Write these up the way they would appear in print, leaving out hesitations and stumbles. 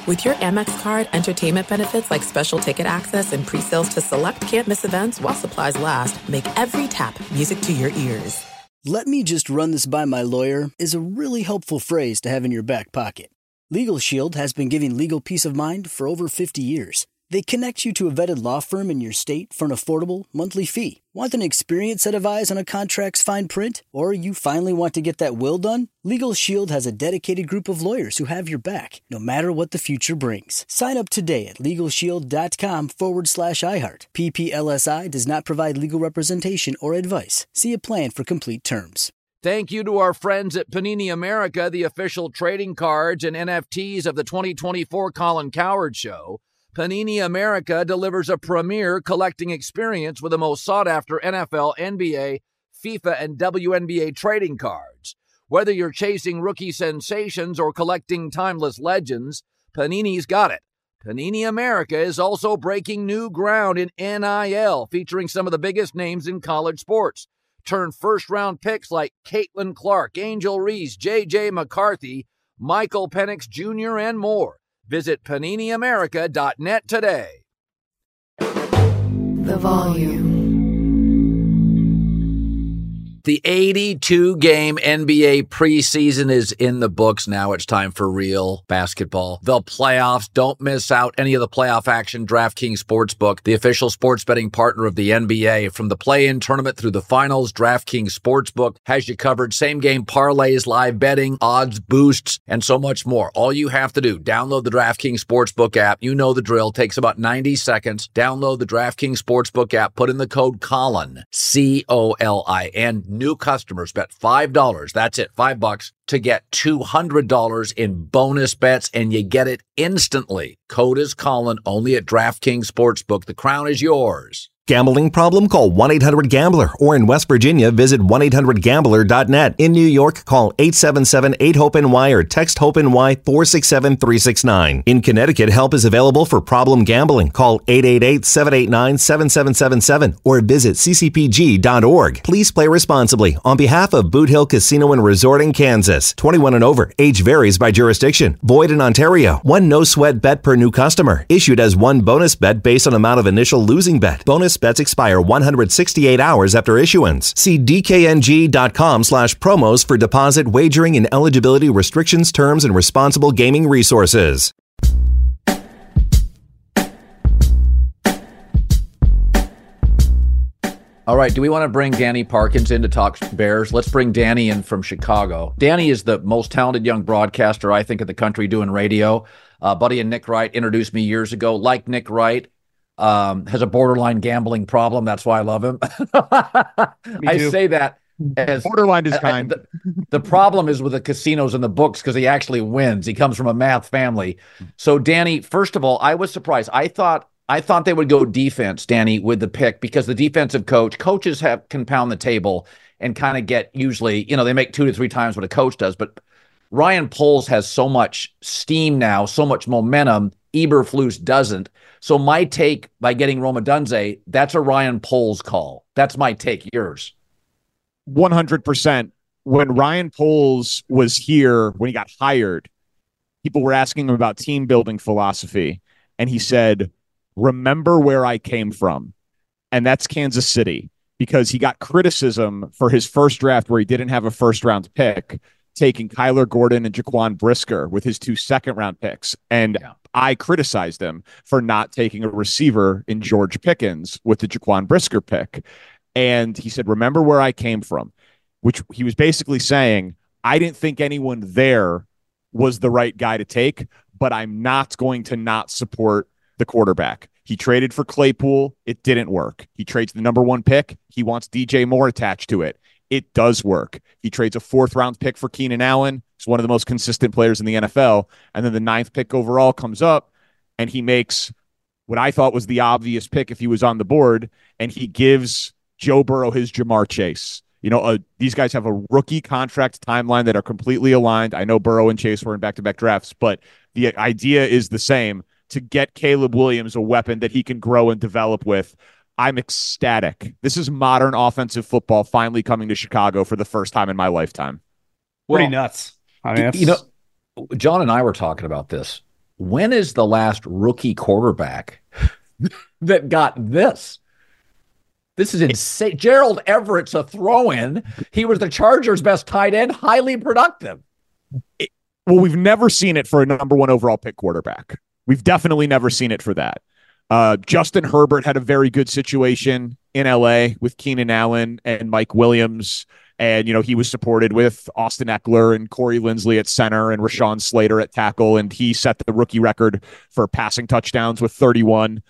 With your Amex card, entertainment benefits like special ticket access and pre-sales to select can't-miss events while supplies last make every tap music to your ears. "Let me just run this by my lawyer" is a really helpful phrase to have in your back pocket. Legal Shield has been giving legal peace of mind for over 50 years. They connect you to a vetted law firm in your state for an affordable monthly fee. Want an experienced set of eyes on a contract's fine print? Or you finally want to get that will done? Legal Shield has a dedicated group of lawyers who have your back, no matter what the future brings. Sign up today at LegalShield.com/iHeart. PPLSI does not provide legal representation or advice. See a plan for complete terms. Thank you to our friends at Panini America, the official trading cards and NFTs of the 2024 Colin Cowherd Show. Panini America delivers a premier collecting experience with the most sought-after NFL, NBA, FIFA, and WNBA trading cards. Whether you're chasing rookie sensations or collecting timeless legends, Panini's got it. Panini America is also breaking new ground in NIL, featuring some of the biggest names in college sports. Turn first-round picks like Caitlin Clark, Angel Reese, J.J. McCarthy, Michael Penix Jr., and more. Visit PaniniAmerica.net today. The Volume. The 82-game NBA preseason is in the books. Now it's time for real basketball. The playoffs. Don't miss out any of the playoff action. DraftKings Sportsbook, the official sports betting partner of the NBA. From the play-in tournament through the finals, DraftKings Sportsbook has you covered. Same-game parlays, live betting, odds boosts, and so much more. All you have to do, download the DraftKings Sportsbook app. You know the drill. Takes about 90 seconds. Download the DraftKings Sportsbook app. Put in the code COLIN, COLIN. New customers bet $5. That's it, $5 to get $200 in bonus bets, and you get it instantly. Code is Colin, only at DraftKings Sportsbook. The crown is yours. Gambling problem? Call 1-800-GAMBLER. Or in West Virginia, visit 1-800-GAMBLER.net. In New York, call 877-8-HOPE-NY or text HOPE-NY 467-369. In Connecticut, help is available for problem gambling. Call 888-789-7777 or visit ccpg.org. Please play responsibly. On behalf of Boot Hill Casino and Resort in Kansas, 21 and over. Age varies by jurisdiction. Void in Ontario. One no-sweat bet per new customer. Issued as one bonus bet based on amount of initial losing bet. Bonus bets expire 168 hours after issuance. See dkng.com/promos for deposit, wagering, and eligibility restrictions, terms, and responsible gaming resources. All right, do we want to bring Danny Parkins in to talk Bears? Let's bring Danny in from Chicago. Danny is the most talented young broadcaster, I think, in the country doing radio. Buddy and Nick Wright introduced me years ago. Like Nick Wright, has a borderline gambling problem. That's why I love him. I say that as borderline is kind. The problem is with the casinos and the books because he actually wins. He comes from a math family. So, Danny, first of all, I was surprised. I thought they would go defense, Danny, with the pick because the defensive coaches can pound the table and kind of get usually, they make 2 to 3 times what a coach does. But Ryan Poles has so much steam now, so much momentum. Eberflus doesn't. So my take by getting Rome Odunze, that's a Ryan Poles call. That's my take. Yours. 100%. When Ryan Poles was here, when he got hired, people were asking him about team building philosophy. And he said, remember where I came from. And that's Kansas City, because he got criticism for his first draft where he didn't have a first round pick, taking Kyler Gordon and Jaquan Brisker with his 2 second-round picks. And I criticized him for not taking a receiver in George Pickens with the Jaquan Brisker pick. And he said, remember where I came from, which he was basically saying, I didn't think anyone there was the right guy to take, but I'm not going to not support the quarterback. He traded for Claypool. It didn't work. He trades the number 1 pick. He wants DJ Moore attached to it. It does work. He trades a 4th-round pick for Keenan Allen. He's one of the most consistent players in the NFL. And then the 9th pick overall comes up, and he makes what I thought was the obvious pick if he was on the board, and he gives Joe Burrow his Jamar Chase. These guys have a rookie contract timeline that are completely aligned. I know Burrow and Chase were in back-to-back drafts, but the idea is the same, to get Caleb Williams a weapon that he can grow and develop with. I'm ecstatic. This is modern offensive football finally coming to Chicago for the first time in my lifetime. Pretty nuts. John and I were talking about this. when is the last rookie quarterback that got this? This is insane. Gerald Everett's a throw-in. He was the Chargers' best tight end, highly productive. Well, we've never seen it for a number 1 overall pick quarterback. We've definitely never seen it for that. Justin Herbert had a very good situation in LA with Keenan Allen and Mike Williams. And, he was supported with Austin Eckler and Corey Linsley at center and Rashawn Slater at tackle. And he set the rookie record for passing touchdowns with 31.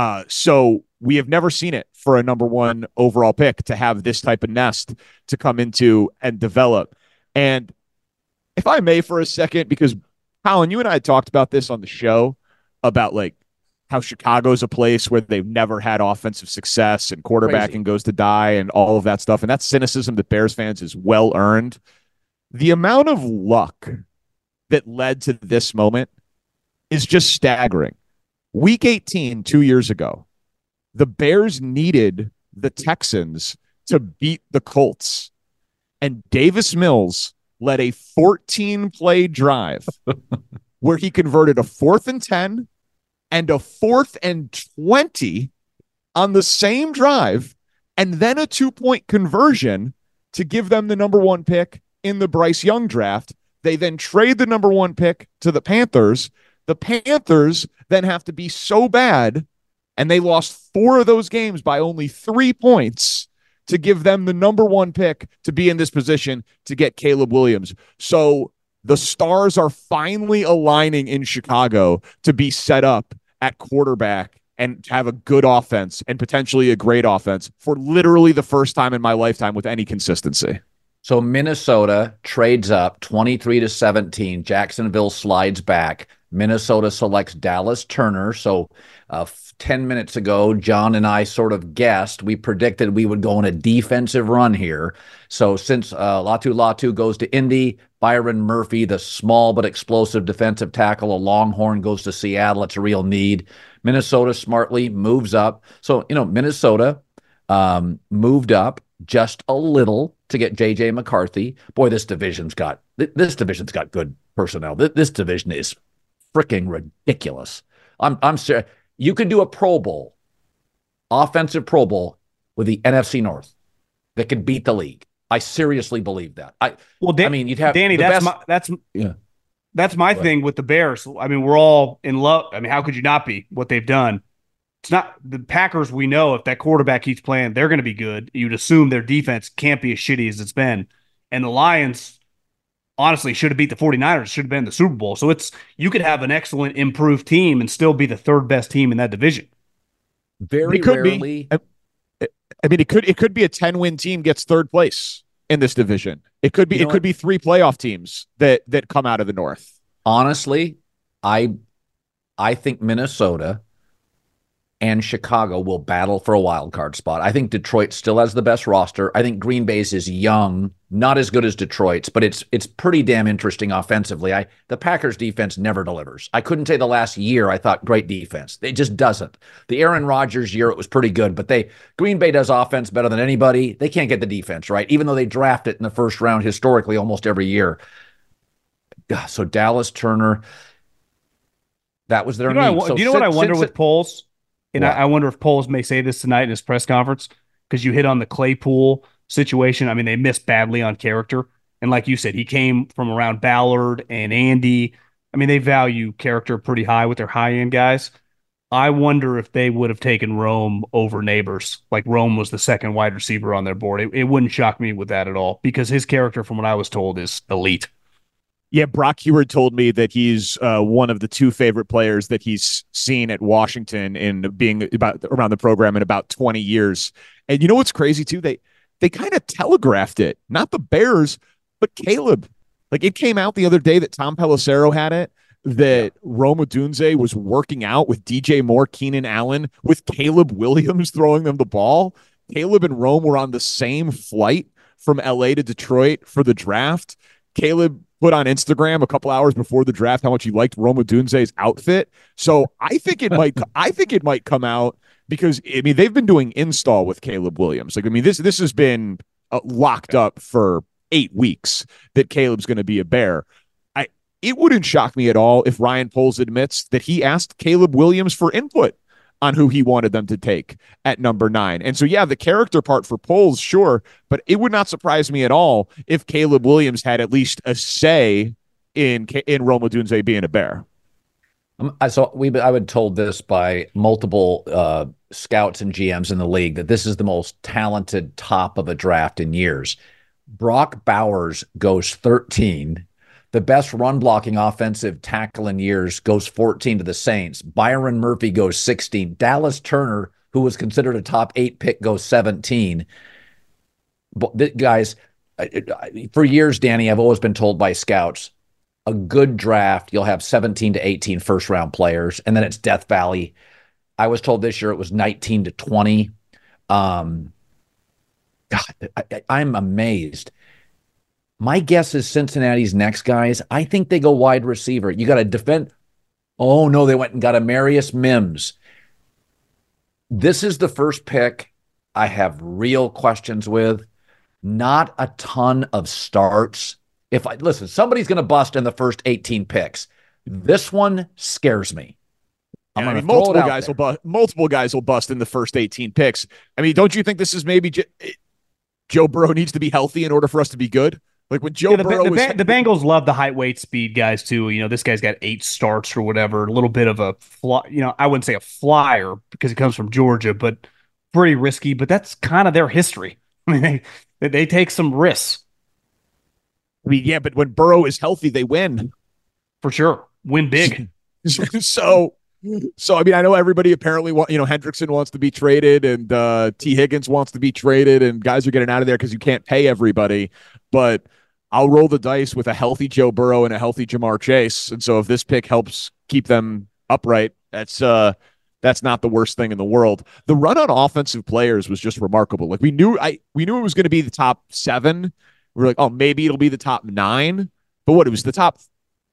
So we have never seen it for a number 1 overall pick to have this type of nest to come into and develop. And if I may for a second, because Colin, you and I had talked about this on the show about like how Chicago's a place where they've never had offensive success and quarterbacking goes to die and all of that stuff. And that cynicism that Bears fans is well earned. The amount of luck that led to this moment is just staggering. Week 18, 2 years ago, the Bears needed the Texans to beat the Colts. And Davis Mills led a 14-play drive where he converted a 4th and 10 and a 4th and 20 on the same drive, and then a 2-point conversion to give them the number 1 pick in the Bryce Young draft. They then trade the number 1 pick to the Panthers. The Panthers then have to be so bad, and they lost 4 of those games by only 3 points to give them the number 1 pick to be in this position to get Caleb Williams. So the stars are finally aligning in Chicago to be set up at quarterback and have a good offense and potentially a great offense for literally the first time in my lifetime with any consistency. So Minnesota trades up 23-17. Jacksonville slides back. Minnesota selects Dallas Turner. So 10 minutes ago, John and I sort of guessed, we predicted we would go on a defensive run here. So since Latu goes to Indy, Byron Murphy, the small but explosive defensive tackle, a Longhorn, goes to Seattle. It's a real need. Minnesota smartly moves up. So, Minnesota moved up just a little to get J.J. McCarthy. Boy, this division's got good personnel. This division is freaking ridiculous. I'm serious. You could do a Pro Bowl, offensive Pro Bowl with the NFC North that could beat the league. I seriously believe that. You'd have Danny. That's my thing with the Bears. I mean, we're all in love. I mean, how could you not be? What they've done. It's not the Packers. We know if that quarterback keeps playing, they're going to be good. You'd assume their defense can't be as shitty as it's been. And the Lions, honestly, should have beat the 49ers. Should have been the Super Bowl. So you could have an excellent, improved team and still be the 3rd best team in that division. Very rarely. It could be a 10-win team gets 3rd place in this division. It could be 3 playoff teams that come out of the North. Honestly, I think Minnesota and Chicago will battle for a wild card spot. I think Detroit still has the best roster. I think Green Bay's is young, not as good as Detroit's, but it's pretty damn interesting offensively. The Packers defense never delivers. I couldn't say the last year I thought great defense. It just doesn't. The Aaron Rodgers year, it was pretty good, but Green Bay does offense better than anybody. They can't get the defense right, even though they draft it in the first round historically almost every year. So Dallas Turner, that was their need. Do you know what I wonder with Poles? And I wonder if Poles may say this tonight in his press conference, because you hit on the Claypool situation. I mean, they missed badly on character. And like you said, he came from around Ballard and Andy. I mean, they value character pretty high with their high-end guys. I wonder if they would have taken Rome over Neighbors. Like Rome was the 2nd wide receiver on their board. It wouldn't shock me with that at all, because his character, from what I was told, is elite. Yeah, Brock Heward told me that he's one of the 2 favorite players that he's seen at Washington in being around the program in about 20 years. And you know what's crazy too? They kind of telegraphed it, not the Bears, but Caleb. Like it came out the other day that Tom Pelissero had it, that Rome Odunze was working out with DJ Moore, Keenan Allen, with Caleb Williams throwing them the ball. Caleb and Rome were on the same flight from LA to Detroit for the draft. Caleb put on Instagram a couple hours before the draft how much he liked Rome Odunze's outfit. So I think it might come out, because they've been doing install with Caleb Williams. Like this has been locked up for 8 weeks that Caleb's going to be a Bear. it wouldn't shock me at all if Ryan Poles admits that he asked Caleb Williams for input on who he wanted them to take at number 9. And so, yeah, the character part for Poles, sure, but it would not surprise me at all if Caleb Williams had at least a say in Rome Odunze being a Bear. So I would told this by multiple scouts and GMs in the league that this is the most talented top of a draft in years. Brock Bowers goes 13. The best run blocking offensive tackle in years goes 14 to the Saints. Byron Murphy goes 16. Dallas Turner, who was considered a top 8 pick, goes 17. But guys, for years, Danny, I've always been told by scouts, a good draft, you'll have 17 to 18 first round players, and then it's Death Valley. I was told this year it was 19 to 20. God, I'm amazed. My guess is Cincinnati's next, guys. I think they go wide receiver. You got to defend. Oh, no, they went and got Amarius Mims. This is the first pick I have real questions with. Not a ton of starts. Listen, somebody's going to bust in the first 18 picks. This one scares me. Multiple guys will bust in the first 18 picks. I mean, don't you think this is maybe Joe Burrow needs to be healthy in order for us to be good? Like when Joe Burrow the Bengals love the height, weight, speed guys too. You know, this guy's got 8 starts or whatever. A little bit of a I wouldn't say a flyer because he comes from Georgia, but pretty risky. But that's kind of their history. I mean, they take some risks. I mean, yeah, but when Burrow is healthy, they win. For sure. Win big. So I mean, I know everybody apparently Hendrickson wants to be traded and T. Higgins wants to be traded and guys are getting out of there because you can't pay everybody. But I'll roll the dice with a healthy Joe Burrow and a healthy Jamar Chase. And so if this pick helps keep them upright, that's not the worst thing in the world. The run on offensive players was just remarkable. Like we knew it was going to be the top 7. We were like, oh, maybe it'll be the top 9. But what, it was the top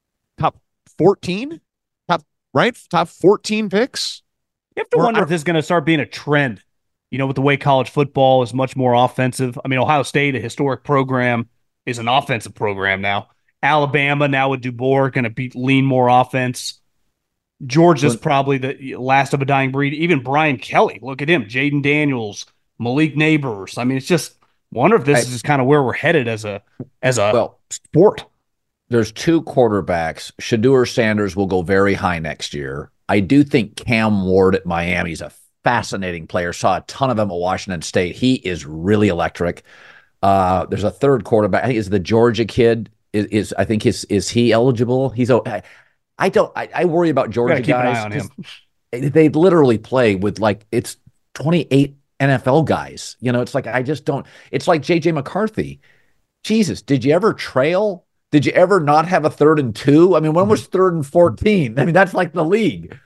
14? Top 14 picks? You have to wonder if this is going to start being a trend, with the way college football is much more offensive. I mean, Ohio State, a historic program, is an offensive program now. Alabama, now with DuBois, going to lean more offense. Georgia's probably the last of a dying breed. Even Brian Kelly, look at him. Jaden Daniels, Malik Neighbors. I mean, it's just wonder if this is just kind of where we're headed as a sport. There's 2 quarterbacks. Shedeur Sanders will go very high next year. I do think Cam Ward at Miami is a fascinating player. Saw a ton of him at Washington State. He is really electric. There's a third quarterback. I think is the Georgia kid. Is he eligible? I worry about Georgia keep guys. An eye on him. They literally play with it's 28 NFL guys. It's like I just don't. It's like JJ McCarthy. Jesus, did you ever trail? Did you ever not have a 3rd and 2? I mean, when was 3rd and 14? I mean, that's like the league.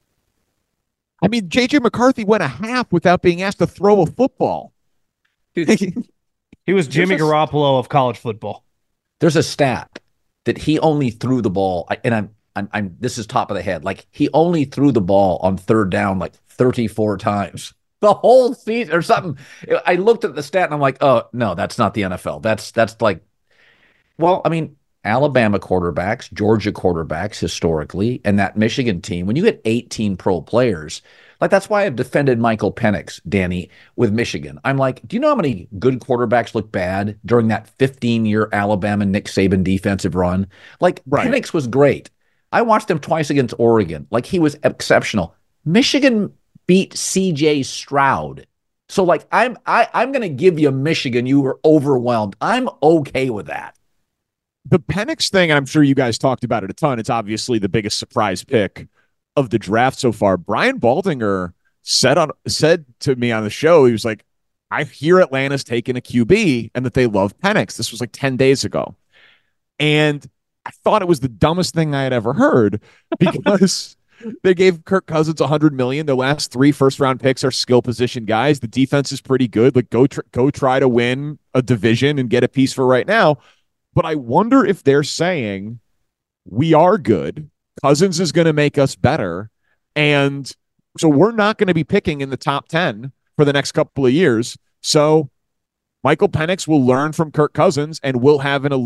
I mean, J.J. McCarthy went a half without being asked to throw a football. Dude, he was Jimmy Garoppolo of college football. There's a stat that he only threw the ball, and I'm this is top of the head. Like he only threw the ball on 3rd down 34 times the whole season or something. I looked at the stat and I'm like, oh no, that's not the NFL. That's like. Well, I mean, Alabama quarterbacks, Georgia quarterbacks historically, and that Michigan team, when you get 18 pro players, that's why I've defended Michael Penix, Danny, with Michigan. I'm like, do you know how many good quarterbacks look bad during that 15-year Alabama Nick Saban defensive run? Right. Penix was great. I watched him twice against Oregon. He was exceptional. Michigan beat C.J. Stroud. So, I'm going to give you Michigan. You were overwhelmed. I'm okay with that. The Penix thing, and I'm sure you guys talked about it a ton, it's obviously the biggest surprise pick of the draft so far. Brian Baldinger said to me on the show, he was like, I hear Atlanta's taking a QB and that they love Penix. This was 10 days ago. And I thought it was the dumbest thing I had ever heard because they gave Kirk Cousins $100 million. The last 3 first-round picks are skill position guys. The defense is pretty good. Go try to win a division and get a piece for right now. But I wonder if they're saying we are good. Cousins is going to make us better. And so we're not going to be picking in the top 10 for the next couple of years. So Michael Penix will learn from Kirk Cousins and we'll have an elite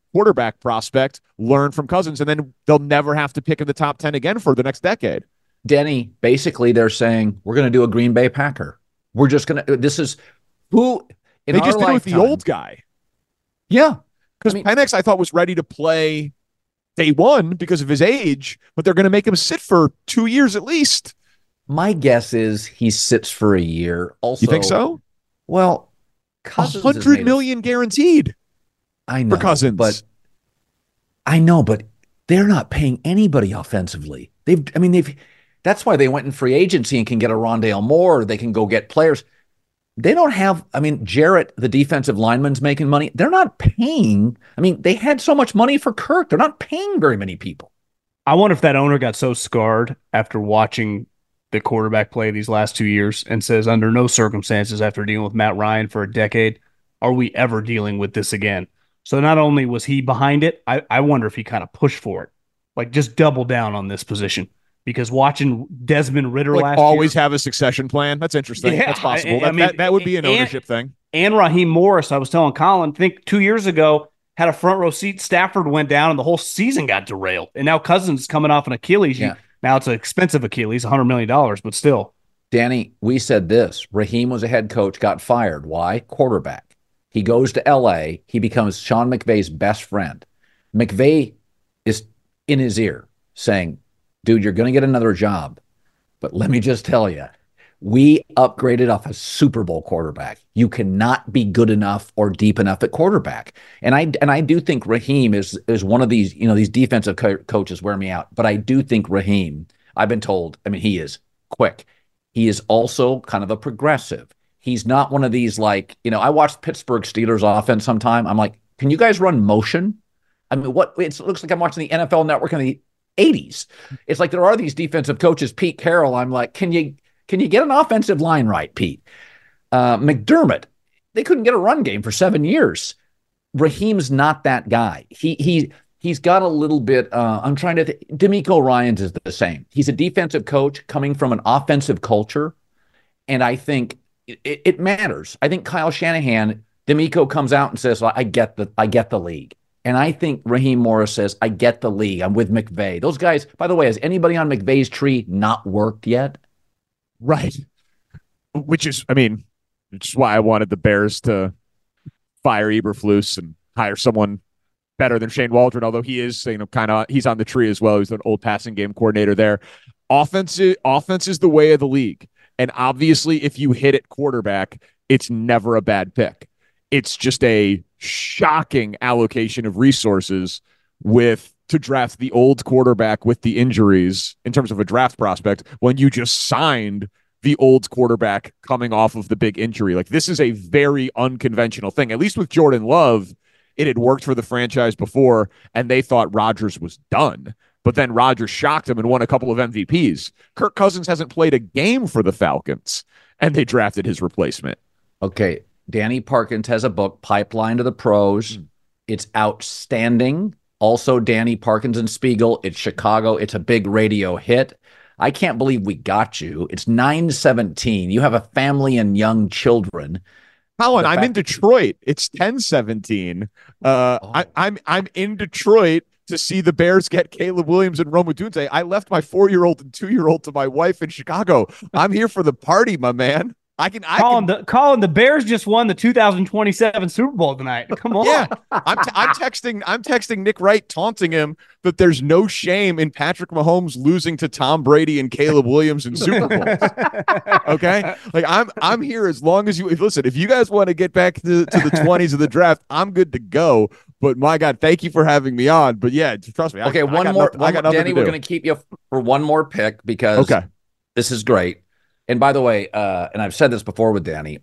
quarterback prospect, learn from Cousins, and then they'll never have to pick in the top 10 again for the next decade. Denny, basically they're saying, we're going to do a Green Bay Packer. We're just going to, this is who in they our just did lifetime, it with the old guy. Yeah. Because Penix, I thought, was ready to play day one because of his age, but they're going to make him sit for 2 years at least. My guess is he sits for a year. Also, you think so? Well, Cousins $100 million guaranteed. I know, for Cousins, but they're not paying anybody offensively. That's why they went in free agency and can get a Rondale Moore. They can go get players. They don't have, Jarrett, the defensive lineman's making money. They're not paying. They had so much money for Kirk. They're not paying very many people. I wonder if that owner got so scarred after watching the quarterback play these last 2 years and says, under no circumstances after dealing with Matt Ryan for a decade, are we ever dealing with this again? So not only was he behind it, I wonder if he kind of pushed for it. Like, just double down on this position. Because watching Desmond Ridder last always year, have a succession plan. That's interesting. Yeah, that's possible. That would be an ownership thing. And Raheem Morris, I was telling Colin, I think 2 years ago, had a front row seat. Stafford went down and the whole season got derailed. And now Cousins is coming off an Achilles. Yeah. Now it's an expensive Achilles, $100 million, but still. Danny, we said this. Raheem was a head coach, got fired. Why? Quarterback. He goes to L.A. He becomes Sean McVay's best friend. McVay is in his ear saying, dude, you're going to get another job. But let me just tell you, we upgraded off a Super Bowl quarterback. You cannot be good enough or deep enough at quarterback. And I do think Raheem is one of these, these defensive coaches wear me out. But I do think Raheem, I've been told, he is quick. He is also kind of a progressive. He's not one of these I watched Pittsburgh Steelers offense sometime. I'm like, can you guys run motion? What? It looks like I'm watching the NFL Network in the 80s. It's like there are these defensive coaches, Pete Carroll. I'm like, can you get an offensive line right, Pete? McDermott, they couldn't get a run game for 7 years. Raheem's not that guy. He's got a little bit, I'm trying to think. DeMeco Ryans is the same. He's a defensive coach coming from an offensive culture. And I think it matters. I think Kyle Shanahan, DeMeco comes out and says, well, I get the league. And I think Raheem Morris says, I get the league. I'm with McVay. Those guys, by the way, has anybody on McVay's tree not worked yet? Right. Which is why I wanted the Bears to fire Eberflus and hire someone better than Shane Waldron, although he is, he's on the tree as well. He's an old passing game coordinator there. Offense is the way of the league. And obviously, if you hit at quarterback, it's never a bad pick. It's just a shocking allocation of resources to draft the old quarterback with the injuries in terms of a draft prospect when you just signed the old quarterback coming off of the big injury. Like, this is a very unconventional thing. At least with Jordan Love, it had worked for the franchise before, and they thought Rodgers was done. But then Rodgers shocked him and won a couple of MVPs. Kirk Cousins hasn't played a game for the Falcons, and they drafted his replacement. Okay. Danny Parkins has a book, Pipeline to the Pros. It's outstanding. Also, Danny Parkins and Spiegel. It's Chicago. It's a big radio hit. I can't believe we got you. It's 9:17. You have a family and young children. Colin, I'm in Detroit. It's 10:17. I'm in Detroit to see the Bears get Caleb Williams and Rome Odunze. I left my 4-year-old and 2-year-old to my wife in Chicago. I'm here for the party, my man. Colin, the Bears just won the 2027 Super Bowl tonight. Come on. Yeah, I'm texting Nick Wright, taunting him that there's no shame in Patrick Mahomes losing to Tom Brady and Caleb Williams in Super Bowls. Okay, I'm here as long as you listen. If you guys want to get back to the 20s of the draft, I'm good to go. But my God, thank you for having me on. But yeah, trust me. Okay, one more. Danny, we're going to keep you for one more pick because this is great. And by the way, and I've said this before with Danny,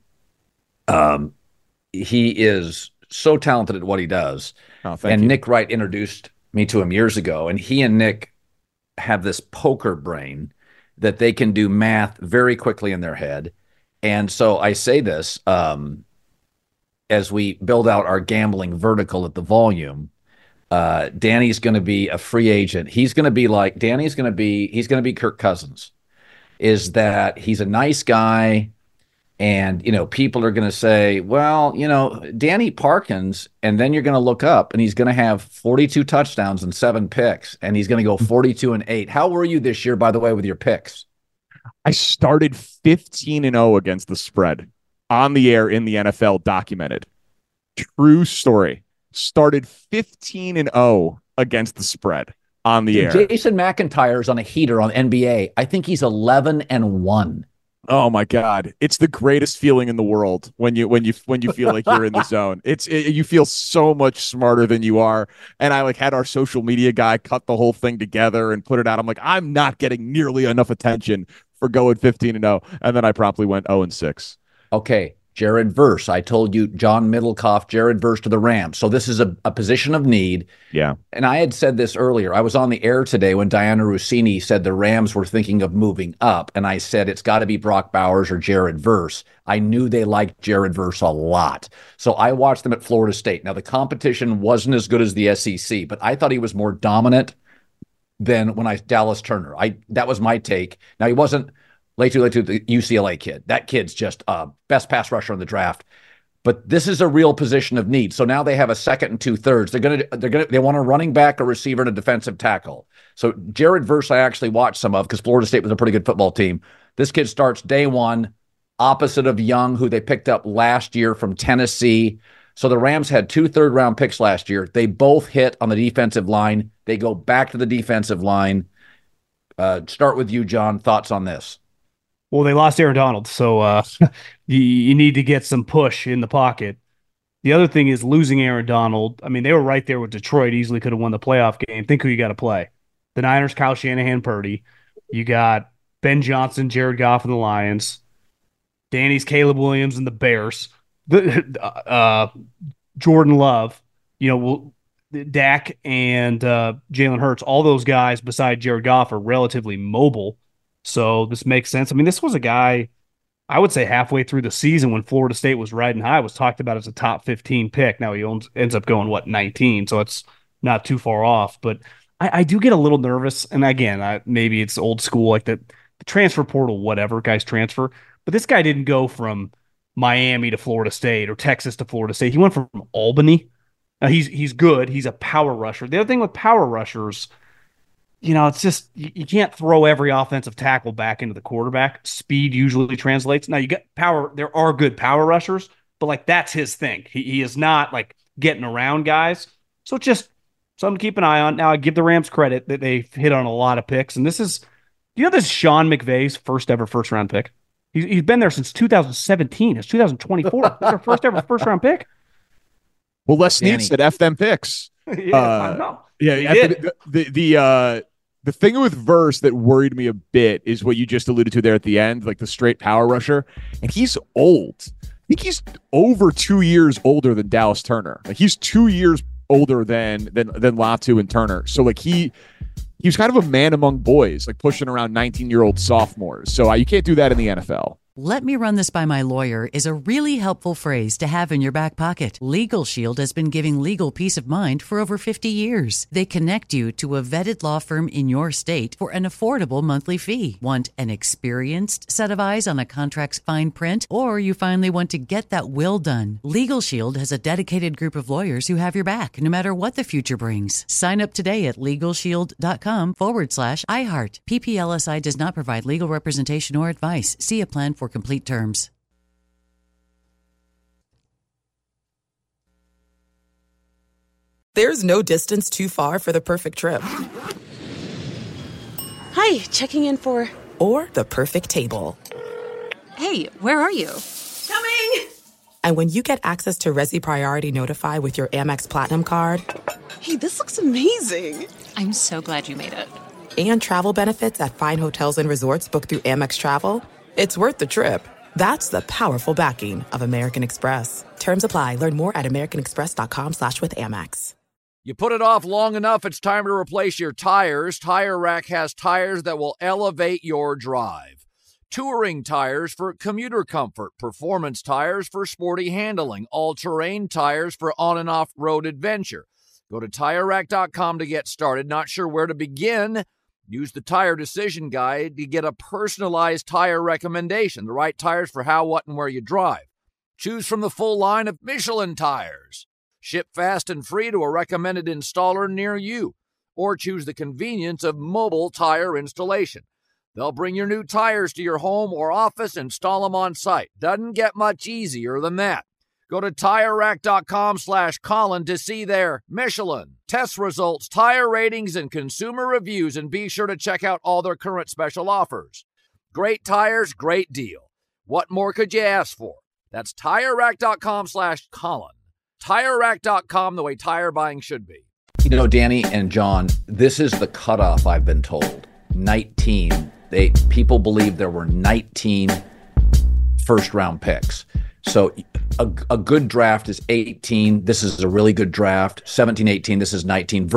he is so talented at what he does. Oh, thank you. Nick Wright introduced me to him years ago, and he and Nick have this poker brain that they can do math very quickly in their head. And so I say this as we build out our gambling vertical at the volume. Danny's going to be a free agent. He's going to be like he's going to be Kirk Cousins. Is that he's a nice guy. And, people are going to say, well, Danny Parkins, and then you're going to look up and he's going to have 42 touchdowns and 7 picks, and he's going to go 42-8. How were you this year, by the way, with your picks? I started 15-0 against the spread on the air in the NFL, documented. True story. Started 15-0 against the spread on the air. Jason McIntyre's on a heater on NBA. I think he's 11-1. Oh my God. It's the greatest feeling in the world when you feel like you're in the zone. You feel so much smarter than you are. And I had our social media guy cut the whole thing together and put it out. I'm like, I'm not getting nearly enough attention for going 15-0. And then I promptly went 0-6. Okay. Jared Verse. I told you John Middlecoff, Jared Verse to the Rams. So this is a position of need. Yeah. And I had said this earlier. I was on the air today when Diana Rossini said the Rams were thinking of moving up. And I said, it's got to be Brock Bowers or Jared Verse. I knew they liked Jared Verse a lot. So I watched them at Florida State. Now, the competition wasn't as good as the SEC, but I thought he was more dominant than Dallas Turner. That was my take. Now, he wasn't Latu, the UCLA kid. That kid's just best pass rusher in the draft. But this is a real position of need. So now they have a second and 2/3. They want a running back, a receiver, and a defensive tackle. So Jared Verse, I actually watched some of because Florida State was a pretty good football team. This kid starts day one, opposite of Young, who they picked up last year from Tennessee. So the Rams had 2 third-round picks last year. They both hit on the defensive line. They go back to the defensive line. Start with you, John. Thoughts on this? Well, they lost Aaron Donald, so you need to get some push in the pocket. The other thing is losing Aaron Donald. I mean, they were right there with Detroit, easily could have won the playoff game. Think who you got to play. The Niners, Kyle Shanahan, Purdy. You got Ben Johnson, Jared Goff, and the Lions. Danny's Caleb Williams and the Bears. Jordan Love. Dak and Jalen Hurts, all those guys beside Jared Goff are relatively mobile. So this makes sense. I mean, this was a guy, I would say halfway through the season when Florida State was riding high, was talked about as a top 15 pick. Now he ends up going, 19? So it's not too far off. But I do get a little nervous. And again, maybe it's old school, like the transfer portal, whatever, guys transfer. But this guy didn't go from Miami to Florida State or Texas to Florida State. He went from Albany. Now he's good. He's a power rusher. The other thing with power rushers, it's just you can't throw every offensive tackle back into the quarterback. Speed usually translates. Now you get power. There are good power rushers, but that's his thing. He is not getting around guys. So it's just something to keep an eye on. Now I give the Rams credit that they've hit on a lot of picks, and this is this is Sean McVay's first ever first round pick. He's been there since 2017. It's 2024. That's our first ever first round pick. Well, Les Snead said F them picks. Yeah, I know. Yeah, the thing with Verse that worried me a bit is what you just alluded to there at the end, the straight power rusher. And he's old. I think he's over 2 years older than Dallas Turner. He's 2 years older than Latu and Turner. So he was kind of a man among boys, pushing around 19-year-old sophomores. So you can't do that in the NFL. Let me run this by my lawyer is a really helpful phrase to have in your back pocket. Legal Shield has been giving legal peace of mind for over 50 years. They connect you to a vetted law firm in your state for an affordable monthly fee. Want an experienced set of eyes on a contract's fine print? Or you finally want to get that will done? Legal Shield has a dedicated group of lawyers who have your back, no matter what the future brings. Sign up today at LegalShield.com/iHeart. PPLSI does not provide legal representation or advice. See a plan for complete terms. There's no distance too far for the perfect trip. Hi, checking in for... Or the perfect table. Hey, where are you? Coming! And when you get access to Resi Priority Notify with your Amex Platinum card... Hey, this looks amazing. I'm so glad you made it. And travel benefits at fine hotels and resorts booked through Amex Travel... It's worth the trip. That's the powerful backing of American Express. Terms apply. Learn more at americanexpress.com/withAmex. You put it off long enough, it's time to replace your tires. Tire Rack has tires that will elevate your drive. Touring tires for commuter comfort. Performance tires for sporty handling. All-terrain tires for on- and off-road adventure. Go to TireRack.com to get started. Not sure where to begin? Use the Tire Decision Guide to get a personalized tire recommendation, the right tires for how, what, and where you drive. Choose from the full line of Michelin tires. Ship fast and free to a recommended installer near you. Or choose the convenience of mobile tire installation. They'll bring your new tires to your home or office, install them on site. Doesn't get much easier than that. Go to TireRack.com/Colin to see their Michelin, test results, tire ratings, and consumer reviews, and be sure to check out all their current special offers. Great tires, great deal. What more could you ask for? That's TireRack.com/Colin. TireRack.com, the way tire buying should be. You know, Danny and John, this is the cutoff, I've been told. 19. People believe there were 19 first-round picks. So a good draft is 18. This is a really good draft. 17, 18. This is 19.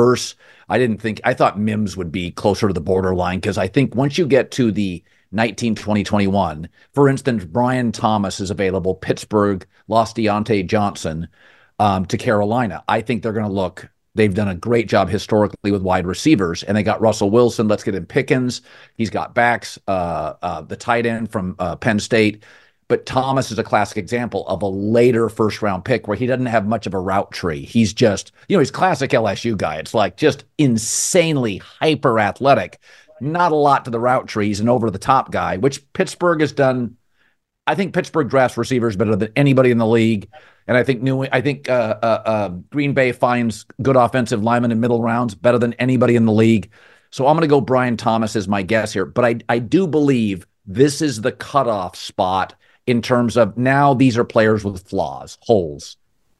I thought Mims would be closer to the borderline because I think once you get to the 19, 20, 21, for instance, Brian Thomas is available. Pittsburgh lost Deontay Johnson to Carolina. I think they're going to look. They've done a great job historically with wide receivers, and they got Russell Wilson. Let's get him Pickens. He's got backs, the tight end from Penn State. But Thomas is a classic example of a later first-round pick where he doesn't have much of a route tree. He's just, he's classic LSU guy. It's like just insanely hyper-athletic. Not a lot to the route tree. He's an over-the-top guy, which Pittsburgh has done. I think Pittsburgh drafts receivers better than anybody in the league. And I think Green Bay finds good offensive linemen in middle rounds better than anybody in the league. So I'm going to go Brian Thomas as my guess here. But I do believe this is the cutoff spot in terms of now these are players with flaws, holes.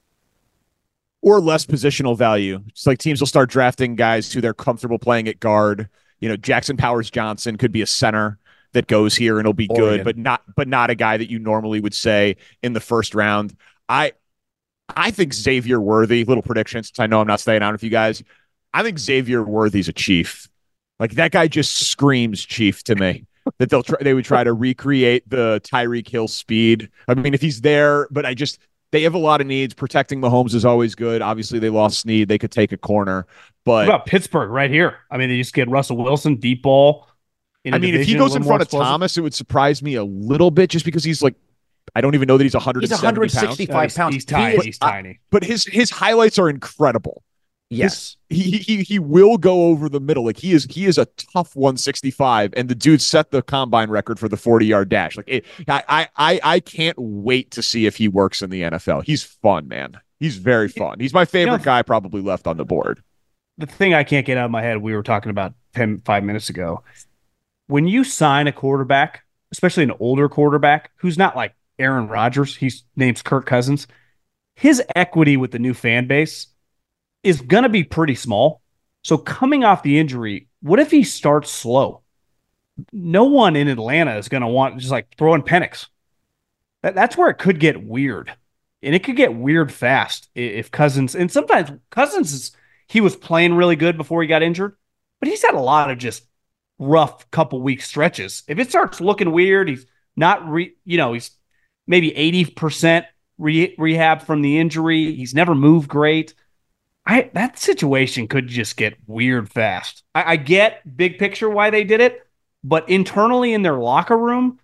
Or less positional value. It's like teams will start drafting guys who they're comfortable playing at guard. Jackson Powers Johnson could be a center that goes here and it'll be good, but not a guy that you normally would say in the first round. I think Xavier Worthy, little prediction since I know I'm not staying on with you guys. I think Xavier Worthy's a Chief. Like that guy just screams Chief to me. That they would try to recreate the Tyreek Hill speed. I mean, if he's there, but they have a lot of needs. Protecting Mahomes is always good. Obviously, they lost Snead. They could take a corner. But what about Pittsburgh right here? I mean, they just get Russell Wilson, deep ball. If he goes in front of Thomas, it would surprise me a little bit just because he's like, I don't even know that he's 165 pounds. He's tiny. He's tiny. But his highlights are incredible. Yes. He will go over the middle. Like he is a tough 165, and the dude set the combine record for the 40-yard dash. Like I can't wait to see if he works in the NFL. He's fun, man. He's very fun. He's my favorite guy probably left on the board. The thing I can't get out of my head, we were talking about 5 minutes ago. When you sign a quarterback, especially an older quarterback who's not like Aaron Rodgers, his name's Kirk Cousins, his equity with the new fan base is going to be pretty small. So coming off the injury, what if he starts slow? No one in Atlanta is going to want just like throwing Penix. That's where it could get weird. And it could get weird fast if Cousins, and sometimes Cousins, he was playing really good before he got injured, but he's had a lot of just rough couple week stretches. If it starts looking weird, he's not, he's maybe 80% rehab from the injury. He's never moved great. That situation could just get weird fast. I get big picture why they did it, but internally in their locker room,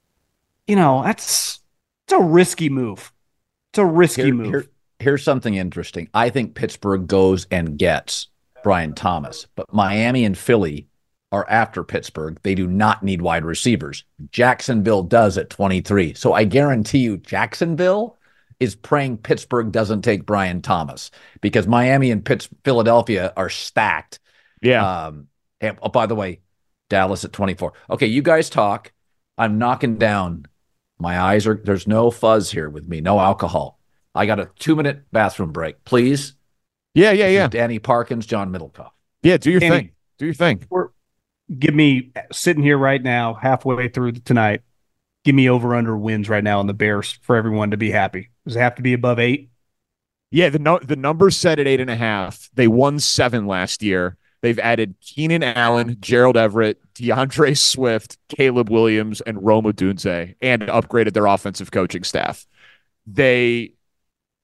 it's a risky move. It's a risky move. Here's something interesting. I think Pittsburgh goes and gets Brian Thomas, but Miami and Philly are after Pittsburgh. They do not need wide receivers. Jacksonville does at 23. So I guarantee you Jacksonville is praying Pittsburgh doesn't take Brian Thomas because Miami and Philadelphia are stacked. Yeah. Oh, by the way, Dallas at 24. Okay, you guys talk. I'm knocking down. My eyes are, there's no fuzz here with me, no alcohol. I got a 2-minute bathroom break, please. Yeah. Danny Parkins, John Middlecoff. Yeah, do your thing. Do your thing. Give me, sitting here right now, halfway through tonight, give me over-under wins right now on the Bears for everyone to be happy. Does it have to be above 8? Yeah, the number's set at 8.5. They won 7 last year. They've added Keenan Allen, Gerald Everett, DeAndre Swift, Caleb Williams, and Rome Odunze, and upgraded their offensive coaching staff. They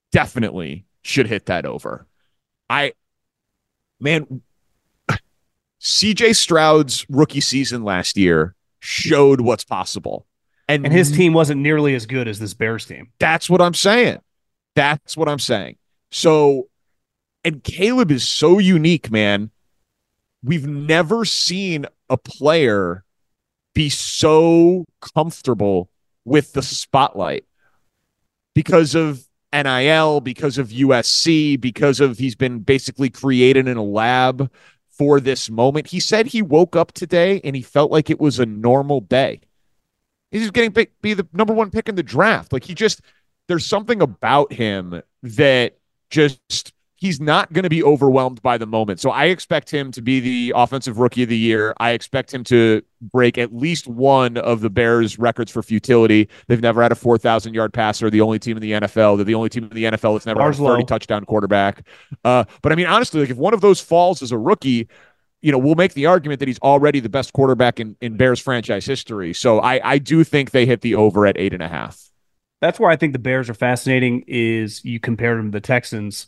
definitely should hit that over. CJ Stroud's rookie season last year showed what's possible. And his team wasn't nearly as good as this Bears team. That's what I'm saying. So, and Caleb is so unique, man. We've never seen a player be so comfortable with the spotlight because of NIL, because of USC, because of he's been basically created in a lab for this moment. He said he woke up today and he felt like it was a normal day. He's just getting be the number one pick in the draft. Like there's something about him that just he's not going to be overwhelmed by the moment. So I expect him to be the offensive rookie of the year. I expect him to break at least one of the Bears' records for futility. They've never had a 4,000-yard passer. The only team in the NFL. They're the only team in the NFL that's never had a 30-touchdown quarterback. But I mean, honestly, like if one of those falls as a rookie, we'll make the argument that he's already the best quarterback in Bears franchise history. So I do think they hit the over at 8.5. That's where I think the Bears are fascinating is you compare them to the Texans.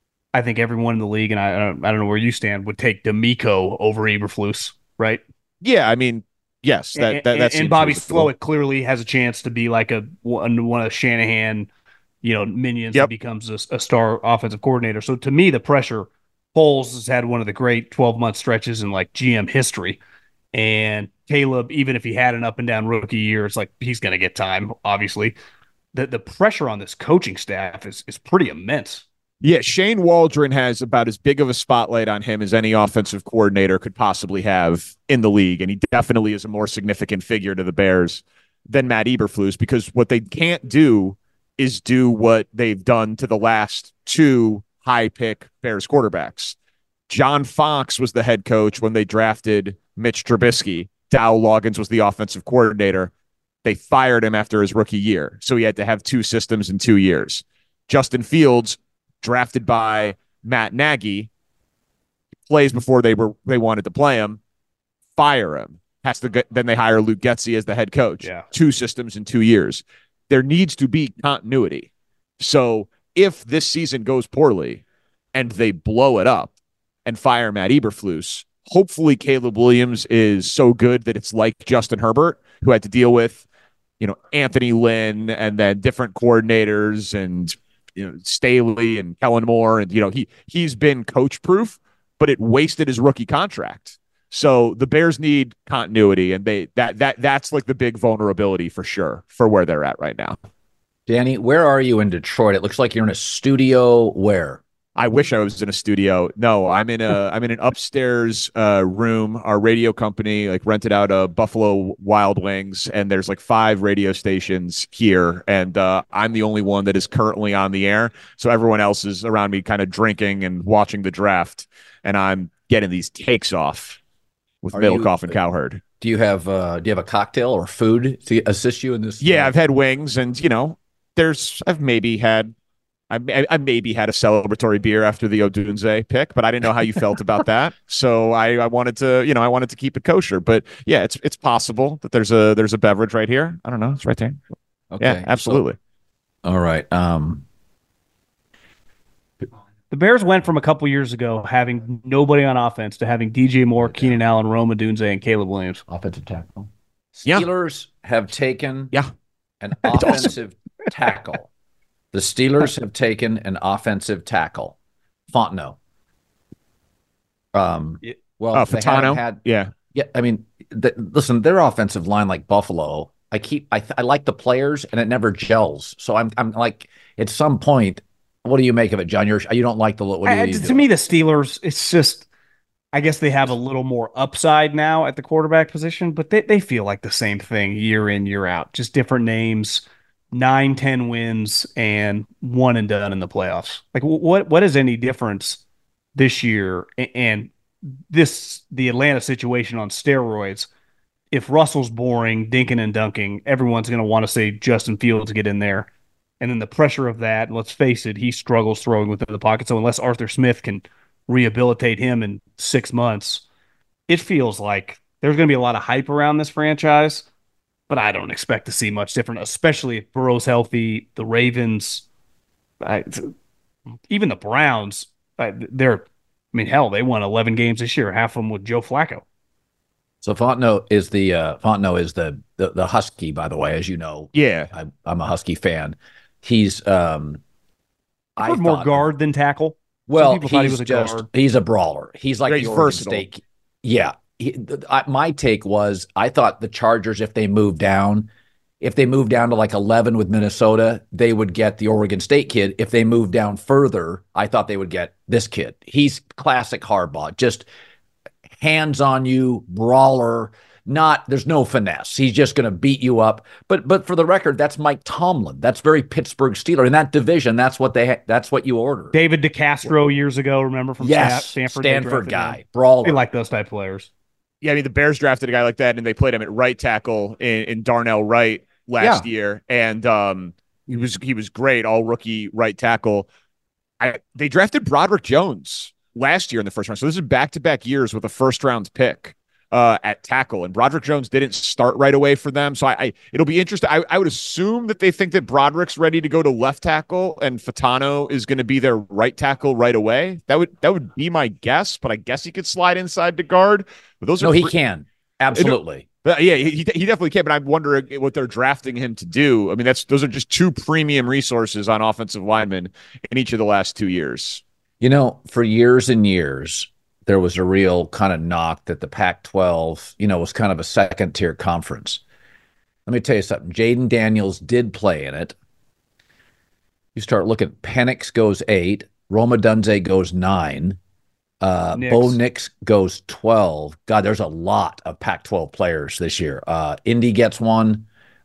I think everyone in the league, and I don't know where you stand, would take D'Amico over Eberflus, right? Yeah, I mean, yes. And Bobby Slowick clearly has a chance to be like one of Shanahan, minions that becomes a star offensive coordinator. So to me, the pressure, Foles has had one of the great 12-month stretches in like GM history. And Caleb, even if he had an up and down rookie year, it's like he's going to get time, obviously. The pressure on this coaching staff is pretty immense. Yeah, Shane Waldron has about as big of a spotlight on him as any offensive coordinator could possibly have in the league, and he definitely is a more significant figure to the Bears than Matt Eberflus, because what they can't do is do what they've done to the last two high-pick Bears quarterbacks. John Fox was the head coach when they drafted Mitch Trubisky. Dow Loggins was the offensive coordinator. They fired him after his rookie year, so he had to have two systems in 2 years. Justin Fields, drafted by Matt Nagy, plays before they wanted to play him, fire him. Then they hire Luke Getsy as the head coach. Yeah. 2 systems in 2 years. There needs to be continuity. So if this season goes poorly and they blow it up and fire Matt Eberflus, hopefully Caleb Williams is so good that it's like Justin Herbert, who had to deal with, Anthony Lynn and then different coordinators and Staley and Kellen Moore, and he's been coach proof, but it wasted his rookie contract. So the Bears need continuity, and that's like the big vulnerability for sure for where they're at right now. Danny, where are you in Detroit? It looks like you're in a studio. Where? I wish I was in a studio. No, I'm in an upstairs room. Our radio company rented out a Buffalo Wild Wings, and there's 5 radio stations here, and I'm the only one that is currently on the air. So everyone else is around me, kind of drinking and watching the draft, and I'm getting these takes off with Middlecoff and Cowherd. Do you have a cocktail or food to assist you in this? Yeah, I've had wings, and I've maybe had a celebratory beer after the Odunze pick, but I didn't know how you felt about that. So I wanted to keep it kosher. But yeah, it's possible that there's a beverage right here. I don't know. It's right there. Okay. Yeah, absolutely. So, all right. The Bears went from a couple years ago having nobody on offense to having DJ Moore, Keenan Allen, Rome Odunze, and Caleb Williams. Offensive tackle. Steelers have taken an offensive tackle. The Steelers have taken an offensive tackle. Fontenot. Fatano. Yeah. I mean, listen, their offensive line, like Buffalo, I like the players, and it never gels. So I'm like, at some point, what do you make of it, John? You don't like the look. To me, the Steelers, it's just, I guess they have a little more upside now at the quarterback position, but they feel like the same thing year in, year out. Just different names. 9-10 wins and one and done in the playoffs. Like what is any difference this year? And the Atlanta situation on steroids. If Russell's boring, dinking and dunking, everyone's going to want to say Justin Fields get in there. And then the pressure of that, let's face it, he struggles throwing within the pocket. So unless Arthur Smith can rehabilitate him in 6 months, it feels like there's going to be a lot of hype around this franchise. But I don't expect to see much different, especially if Burrow's healthy. The Ravens, even the Browns, I mean, hell, they won 11 games this year, half of them with Joe Flacco. So Fontenot is the Husky, by the way, as you know. Yeah, I'm a Husky fan. He's I've heard more guard than tackle. Well, some people thought he was a guard. He's a brawler. He's like he's the Oregon versatile. State. Yeah. My take was I thought the Chargers, if they moved down to like 11 with Minnesota, they would get the Oregon State kid. If they moved down further, I thought they would get this kid. He's classic Harbaugh, just hands on you, brawler. There's no finesse. He's just going to beat you up. But for the record, that's Mike Tomlin. That's very Pittsburgh Steelers. In that division, that's what you order. David DeCastro years ago, remember from Stanford guy, brawler. They like those type of players. Yeah, I mean, the Bears drafted a guy like that, and they played him at right tackle in Darnell Wright last year, and he was great, all rookie right tackle. They drafted Broderick Jones last year in the first round, so this is back-to-back years with a first-round pick at tackle, and Broderick Jones didn't start right away for them, so it'll be interesting. I would assume that they think that Broderick's ready to go to left tackle, and Fatano is going to be their right tackle right away. That would be my guess, but I guess he could slide inside to guard. But he can. Absolutely. Yeah, he definitely can, but I wonder what they're drafting him to do. I mean, those are just two premium resources on offensive linemen in each of the last 2 years. For years and years, there was a real kind of knock that the Pac-12, was kind of a second-tier conference. Let me tell you something. Jaden Daniels did play in it. You start looking, Penix goes 8, Roma Dunze goes 9, Bo Nix goes 12. God, there's a lot of Pac-12 players this year. Indy gets one.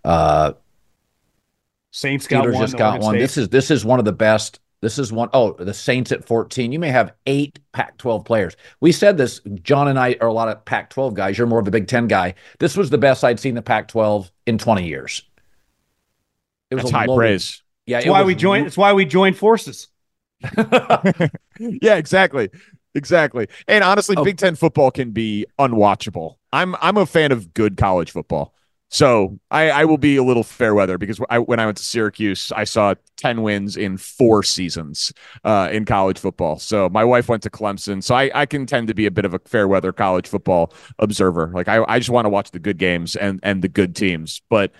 Saints got one. Just got one. This is one of the best. This is one. Oh, the Saints at 14. You may have 8 Pac-12 players. We said this. John and I are a lot of Pac-12 guys. You're more of a Big Ten guy. This was the best I'd seen the Pac-12 in 20 years. It was high praise. Yeah, it's why we joined forces. Yeah, exactly. And honestly, Big Ten football can be unwatchable. I'm a fan of good college football. So I will be a little fair weather because when I went to Syracuse, I saw 10 wins in 4 seasons in college football. So my wife went to Clemson. So I can tend to be a bit of a fair weather college football observer. Like I just want to watch the good games and the good teams. But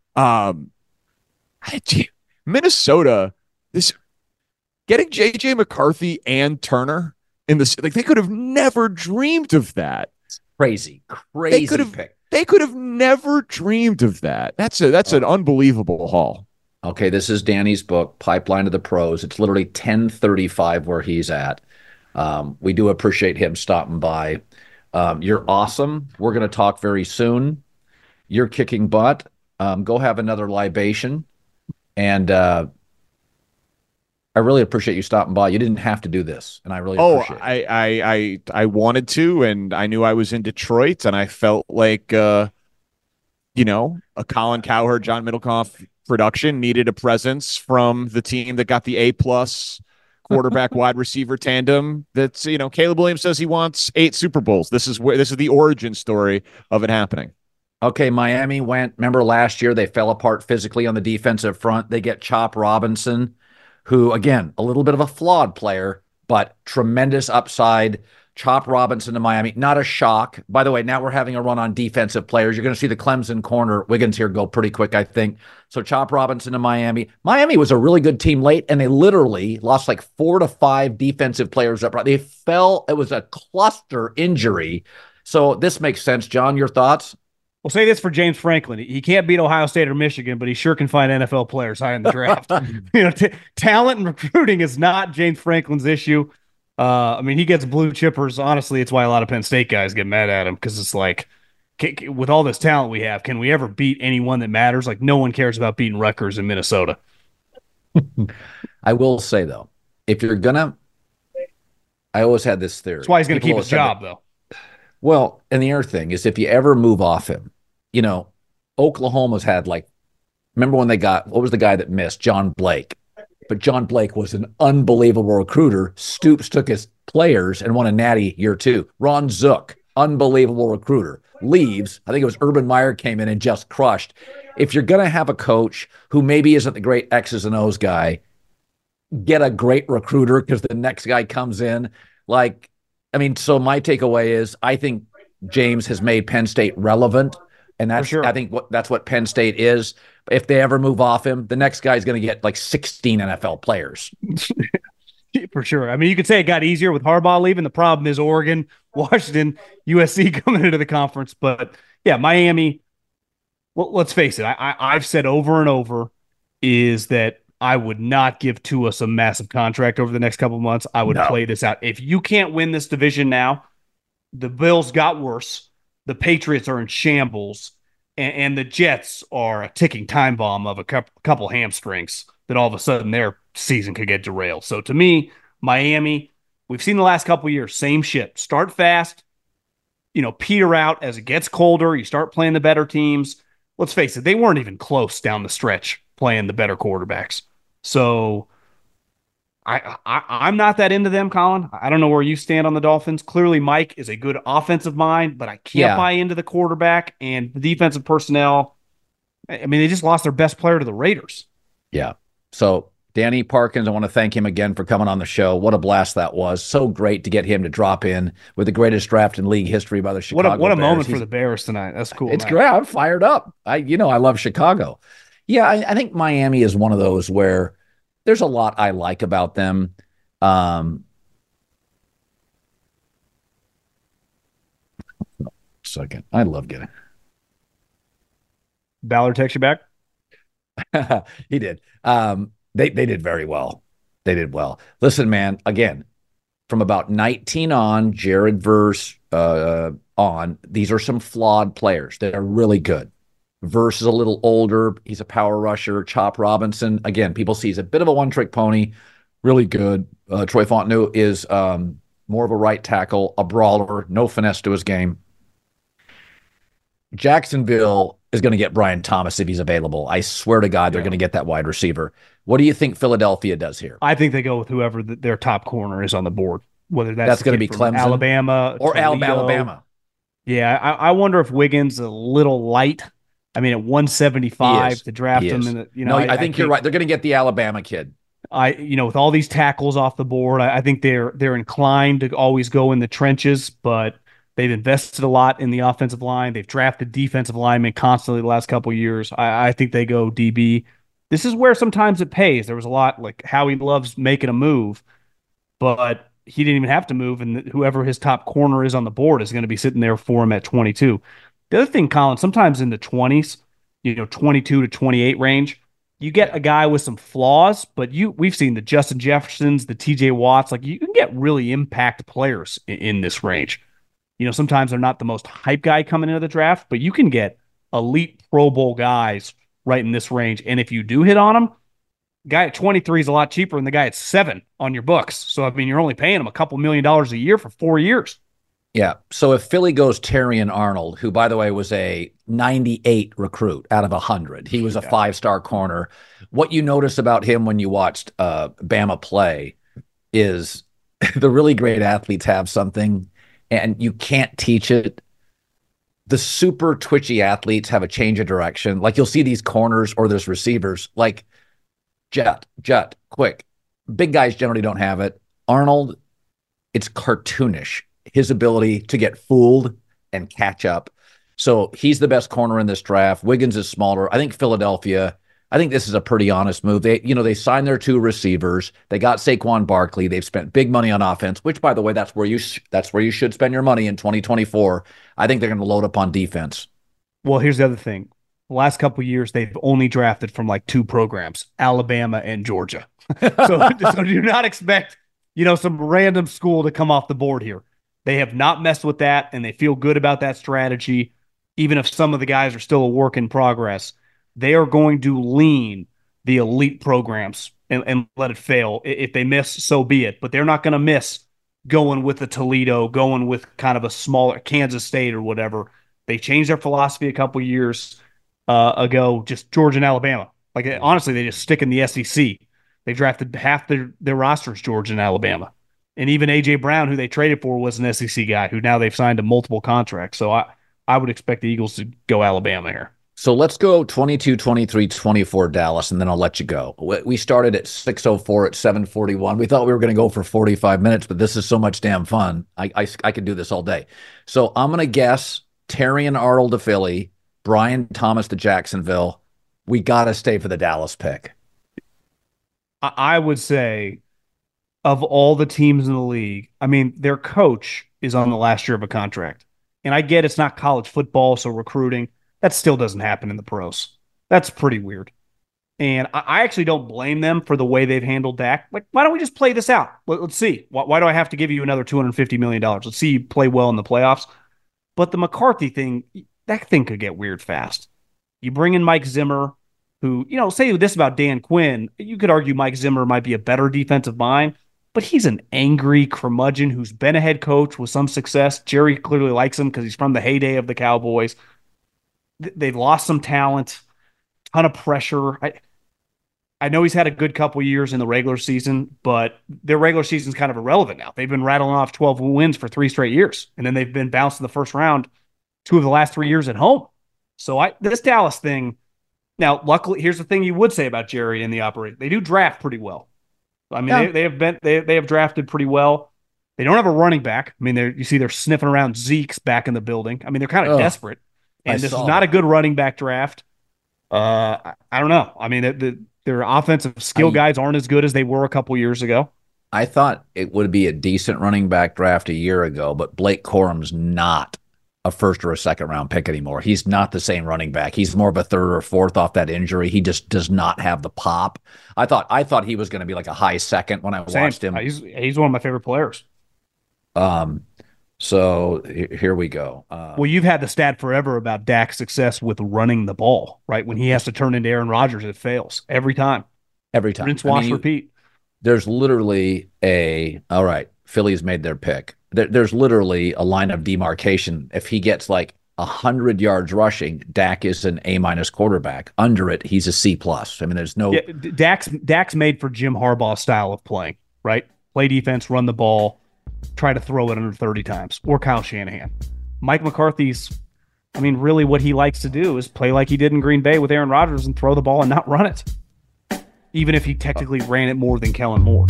Minnesota, getting J.J. McCarthy and Turner in this, like they could have never dreamed of that. Crazy pick. They could have never dreamed of that. That's an unbelievable haul. Okay, this is Danny's book, Pipeline to the Pros. It's literally 10:35 where he's at. We do appreciate him stopping by. You're awesome. We're going to talk very soon. You're kicking butt. Go have another libation. And I really appreciate you stopping by. You didn't have to do this, and I really appreciate it. I wanted to, and I knew I was in Detroit, and I felt like, a Colin Cowherd, John Middlecoff production needed a presence from the team that got the A+ quarterback wide receiver tandem. That's, Caleb Williams says he wants 8 Super Bowls. This is the origin story of it happening. Okay, Miami remember last year they fell apart physically on the defensive front. They get Chop Robinson, who, again, a little bit of a flawed player, but tremendous upside. Chop Robinson to Miami. Not a shock. By the way, now we're having a run on defensive players. You're going to see the Clemson corner, Wiggins here, go pretty quick, I think. So Chop Robinson to Miami. Miami was a really good team late, and they literally lost like 4 to 5 defensive players up. They fell. It was a cluster injury. So this makes sense. John, your thoughts? We'll say this for James Franklin. He can't beat Ohio State or Michigan, but he sure can find NFL players high in the draft. Talent and recruiting is not James Franklin's issue. He gets blue chippers. Honestly, it's why a lot of Penn State guys get mad at him, because it's like, with all this talent we have, can we ever beat anyone that matters? Like, no one cares about beating Rutgers in Minnesota. I will say, though, if you're going to – I always had this theory. That's why he's going to keep his job, though. Well, and the other thing is, if you ever move off him, Oklahoma's had remember when they got, what was the guy that missed? John Blake. But John Blake was an unbelievable recruiter. Stoops took his players and won a natty year 2. Ron Zook, unbelievable recruiter, leaves. I think it was Urban Meyer came in and just crushed. If you're going to have a coach who maybe isn't the great X's and O's guy, get a great recruiter, because the next guy comes in. Like, I mean, so my takeaway is I think James has made Penn State relevant, and that's sure. I think that's what Penn State is. If they ever move off him, the next guy's going to get like 16 NFL players. For sure. I mean, you could say it got easier with Harbaugh leaving. The problem is Oregon, Washington, USC coming into the conference. But yeah, Miami, well, let's face it, I've said over and over is that I would not give Tua a massive contract over the next couple of months. I would play this out. If you can't win this division now, the Bills got worse. The Patriots are in shambles. And the Jets are a ticking time bomb of a couple hamstrings that all of a sudden their season could get derailed. So to me, Miami, we've seen the last couple of years, same shit. Start fast, peter out as it gets colder. You start playing the better teams. Let's face it, they weren't even close down the stretch playing the better quarterbacks. So I'm not that into them, Colin. I don't know where you stand on the Dolphins. Clearly, Mike is a good offensive mind, but I can't buy into the quarterback and the defensive personnel. I mean, they just lost their best player to the Raiders. Yeah. So Danny Parkins, I want to thank him again for coming on the show. What a blast that was. So great to get him to drop in with the greatest draft in league history by the Chicago What a Bears. moment for the Bears tonight. That's cool. It's great. I'm fired up. I love Chicago. Yeah, I think Miami is one of those where there's a lot I like about them. Second. I love getting. Ballard takes you back? He did. They did very well. They did well. Listen, man, again, from about 19 on, Jared Verse on, these are some flawed players that are really good. Verse is a little older. He's a power rusher. Chop Robinson, again, people see he's a bit of a one-trick pony. Really good. Troy Fontenot is more of a right tackle, a brawler, no finesse to his game. Jacksonville is going to get Brian Thomas if he's available. I swear to God, they're going to get that wide receiver. What do you think Philadelphia does here? I think they go with whoever their top corner is on the board, whether that's going to be Clemson, Alabama, or Toledo. Alabama. Yeah, I wonder if Wiggins is a little light. I mean, at 175 to draft him, I think you're right. They're going to get the Alabama kid. With all these tackles off the board, I think they're inclined to always go in the trenches, but they've invested a lot in the offensive line. They've drafted defensive linemen constantly the last couple of years. I think they go DB. This is where sometimes it pays. There was a lot like Howie loves making a move, but he didn't even have to move, and whoever his top corner is on the board is going to be sitting there for him at 22. The other thing, Colin, sometimes in the 20s, 22 to 28 range, you get a guy with some flaws, but we've seen the Justin Jeffersons, the TJ Watts, like you can get really impact players in this range. Sometimes they're not the most hype guy coming into the draft, but you can get elite Pro Bowl guys right in this range. And if you do hit on them, the guy at 23 is a lot cheaper than the guy at 7 on your books. So, I mean, you're only paying him a couple $1 million a year for 4 years. Yeah. So if Philly goes Terrion Arnold, who, by the way, was a 98 recruit out of 100, he was a 5-star corner. What you notice about him when you watched Bama play is the really great athletes have something, and you can't teach it. The super twitchy athletes have a change of direction. Like you'll see these corners or there's receivers like jet, quick. Big guys generally don't have it. Arnold, it's cartoonish. His ability to get fooled and catch up. So he's the best corner in this draft. Wiggins is smaller. I think Philadelphia, I think this is a pretty honest move. They signed their 2 receivers. They got Saquon Barkley. They've spent big money on offense, which, by the way, that's where you should spend your money in 2024. I think they're going to load up on defense. Well, here's the other thing. The last couple of years, they've only drafted from like 2 programs, Alabama and Georgia. So do not expect, some random school to come off the board here. They have not messed with that, and they feel good about that strategy, even if some of the guys are still a work in progress. They are going to lean the elite programs and let it fail. If they miss, so be it. But they're not going to miss going with the Toledo, going with kind of a smaller Kansas State or whatever. They changed their philosophy a couple years ago, just Georgia and Alabama. Like, honestly, they just stick in the SEC. They drafted half their rosters, Georgia and Alabama. And even A.J. Brown, who they traded for, was an SEC guy who now they've signed to multiple contracts. So I would expect the Eagles to go Alabama here. So let's go 22, 23, 24 Dallas, and then I'll let you go. We started at 6:04 at 7:41. We thought we were going to go for 45 minutes, but this is so much damn fun. I could do this all day. So I'm going to guess Terrion Arnold to Philly, Brian Thomas to Jacksonville. We got to stay for the Dallas pick. I would say of all the teams in the league, I mean, their coach is on the last year of a contract. And I get it's not college football, so recruiting, that still doesn't happen in the pros. That's pretty weird. And I actually don't blame them for the way they've handled Dak. Like, why don't we just play this out? Let's see. Why do I have to give you another $250 million? Let's see you play well in the playoffs. But the McCarthy thing, that thing could get weird fast. You bring in Mike Zimmer, who, say this about Dan Quinn. You could argue Mike Zimmer might be a better defensive mind, but he's an angry curmudgeon who's been a head coach with some success. Jerry clearly likes him because he's from the heyday of the Cowboys. They've lost some talent, ton of pressure. I know he's had a good couple years in the regular season, but their regular season's kind of irrelevant now. They've been rattling off 12 wins for 3 straight years, and then they've been bounced in the first round 2 of the last 3 years at home. So this Dallas thing, now luckily, here's the thing you would say about Jerry and the operation. They do draft pretty well. I mean, they have drafted pretty well. They don't have a running back. I mean, you see they're sniffing around Zeke's back in the building. I mean, they're kind of desperate. And this is not a good running back draft. I don't know. I mean, their offensive skill guys aren't as good as they were a couple years ago. I thought it would be a decent running back draft a year ago, but Blake Corum's not a first or a second round pick anymore. He's not the same running back. He's more of a third or fourth off that injury. He just does not have the pop. I thought he was going to be like a high second when I watched him. He's one of my favorite players. So here we go. Well, you've had the stat forever about Dak's success with running the ball, right? When he has to turn into Aaron Rodgers, it fails every time. Rinse, wash, repeat. There's literally all right, Philly's made their pick. There's literally a line of demarcation. If he gets like 100 yards rushing, Dak is an A- quarterback. Under it, he's a C+. I mean, there's no. Yeah, Dak's made for Jim Harbaugh's style of playing, right? Play defense, run the ball. Try to throw it under 30 times, or Kyle Shanahan. Mike McCarthy's, I mean, really what he likes to do is play like he did in Green Bay with Aaron Rodgers and throw the ball and not run it, even if he technically ran it more than Kellen Moore.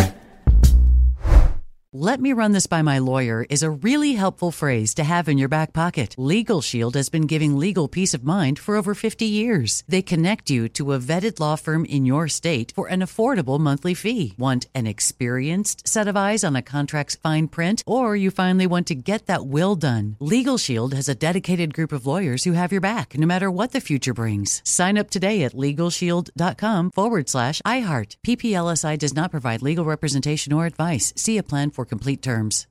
Let me run this by my lawyer is a really helpful phrase to have in your back pocket. Legal Shield has been giving legal peace of mind for over 50 years. They connect you to a vetted law firm in your state for an affordable monthly fee. Want an experienced set of eyes on a contract's fine print? Or you finally want to get that will done? Legal Shield has a dedicated group of lawyers who have your back, no matter what the future brings. Sign up today at LegalShield.com/iHeart. PPLSI does not provide legal representation or advice. See a plan for complete terms.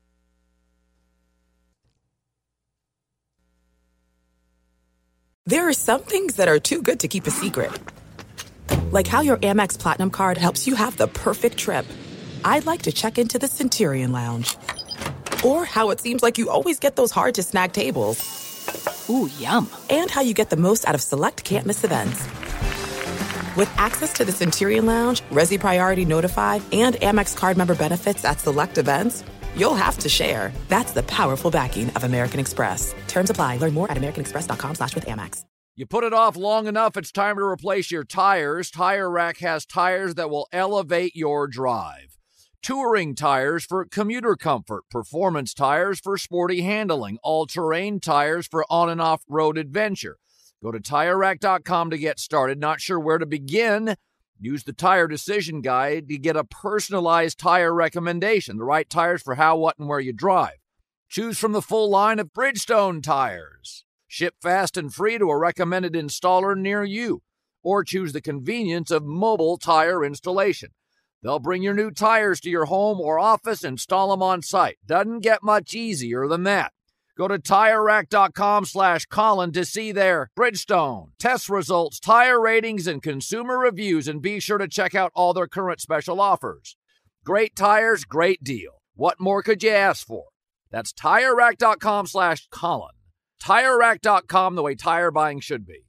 There are some things that are too good to keep a secret. Like how your Amex Platinum card helps you have the perfect trip. I'd like to check into the Centurion Lounge. Or how it seems like you always get those hard-to-snag tables. Ooh, yum. And how you get the most out of select can't-miss events. With access to the Centurion Lounge, Resi Priority Notify, and Amex card member benefits at select events, you'll have to share. That's the powerful backing of American Express. Terms apply. Learn more at americanexpress.com/withAmex. You put it off long enough, it's time to replace your tires. Tire Rack has tires that will elevate your drive. Touring tires for commuter comfort, performance tires for sporty handling, all-terrain tires for on- and off-road adventure. Go to TireRack.com to get started. Not sure where to begin? Use the Tire Decision Guide to get a personalized tire recommendation. The right tires for how, what, and where you drive. Choose from the full line of Bridgestone tires. Ship fast and free to a recommended installer near you. Or choose the convenience of mobile tire installation. They'll bring your new tires to your home or office and install them on site. Doesn't get much easier than that. Go to TireRack.com/Colin to see their Bridgestone test results, tire ratings, and consumer reviews, and be sure to check out all their current special offers. Great tires, great deal. What more could you ask for? That's TireRack.com/Colin. TireRack.com, the way tire buying should be.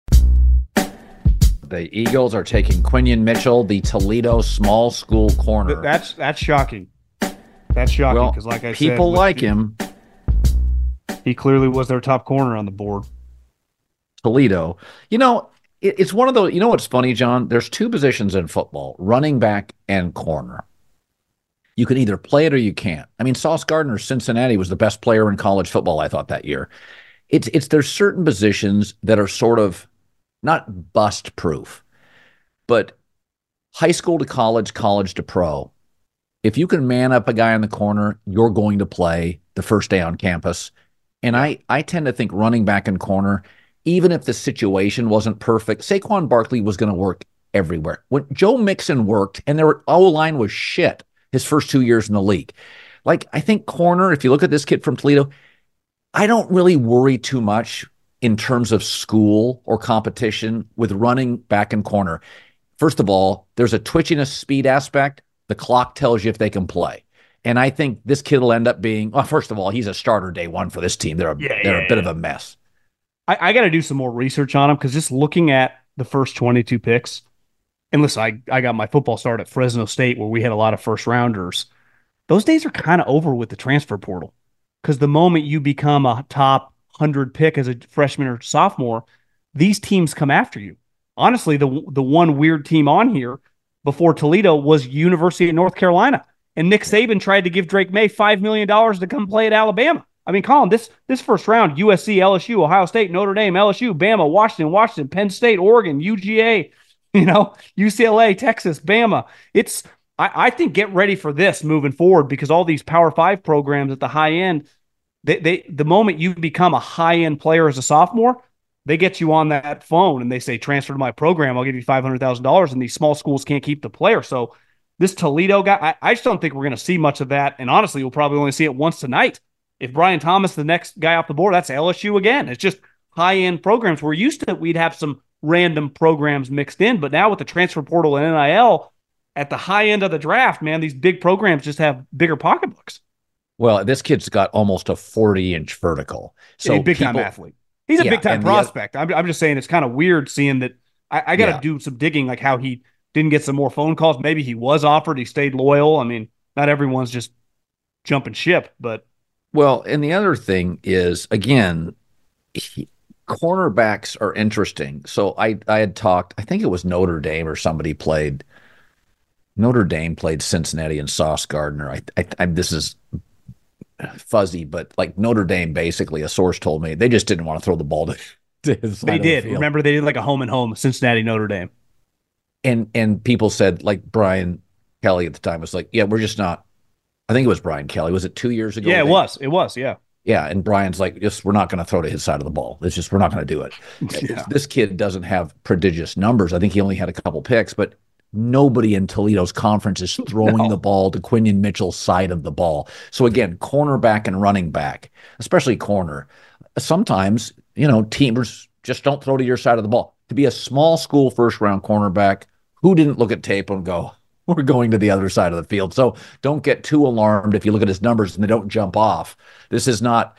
The Eagles are taking Quinion Mitchell, the Toledo small school corner. That's shocking. That's shocking because, like I said, people like him. He clearly was their top corner on the board. Toledo. You know, it's one of those, you know what's funny, John? There's two positions in football, running back and corner. You can either play it or you can't. I mean, Sauce Gardner, Cincinnati, was the best player in college football, I thought, that year. There's certain positions that are sort of not bust proof, but high school to college, college to pro. If you can man up a guy in the corner, you're going to play the first day on campus. And I tend to think running back and corner, even if the situation wasn't perfect, Saquon Barkley was going to work everywhere. When Joe Mixon worked and their O-line was shit his first 2 years in the league. Like, I think corner, if you look at this kid from Toledo, I don't really worry too much in terms of school or competition with running back and corner. First of all, there's a twitchiness speed aspect. The clock tells you if they can play. And I think this kid will end up being, well, first of all, he's a starter day one for this team. They're a bit of a mess. I got to do some more research on him because just looking at the first 22 picks, and listen, I got my football start at Fresno State where we had a lot of first rounders. Those days are kind of over with the transfer portal because the moment you become a top 100 pick as a freshman or sophomore, these teams come after you. Honestly, the one weird team on here before Toledo was University of North Carolina. And Nick Saban tried to give Drake May $5 million to come play at Alabama. I mean, Colin, this first round, USC, LSU, Ohio State, Notre Dame, LSU, Bama, Washington, Penn State, Oregon, UGA, UCLA, Texas, Bama. I think get ready for this moving forward because all these Power 5 programs at the high end, the moment you become a high-end player as a sophomore, they get you on that phone and they say, transfer to my program, I'll give you $500,000, and these small schools can't keep the player. So this Toledo guy, I just don't think we're going to see much of that, and honestly, we'll probably only see it once tonight. If Brian Thomas, the next guy off the board, that's LSU again. It's just high-end programs. We're used to it. We'd have some random programs mixed in, but now with the transfer portal and NIL, at the high end of the draft, man, these big programs just have bigger pocketbooks. Well, this kid's got almost a 40-inch vertical. So big-time athlete. He's a big-time prospect. I'm just saying it's kind of weird seeing that. I got to do some digging, like how he didn't get some more phone calls. Maybe he was offered. He stayed loyal. I mean, not everyone's just jumping ship, but. Well, and the other thing is, again, cornerbacks are interesting. So I had talked, I think it was Notre Dame or somebody played. Notre Dame played Cincinnati and Sauce Gardner. This is fuzzy, but like Notre Dame, basically, a source told me they just didn't want to throw the ball to his side. They did. The field. Remember, they did like a home and home, Cincinnati, Notre Dame. And people said, like Brian Kelly at the time was like, yeah, we're just not. I think it was Brian Kelly. Was it 2 years ago? Yeah, it was. It was. Yeah. Yeah. And Brian's like, we're not going to throw to his side of the ball. It's just, we're not going to do it. Yeah. This kid doesn't have prodigious numbers. I think he only had a couple picks, but nobody in Toledo's conference is throwing the ball to Quinion Mitchell's side of the ball. So again, cornerback and running back, especially corner. Sometimes, teamers just don't throw to your side of the ball. To be a small school first round cornerback, who didn't look at tape and go, we're going to the other side of the field? So don't get too alarmed if you look at his numbers and they don't jump off. This is not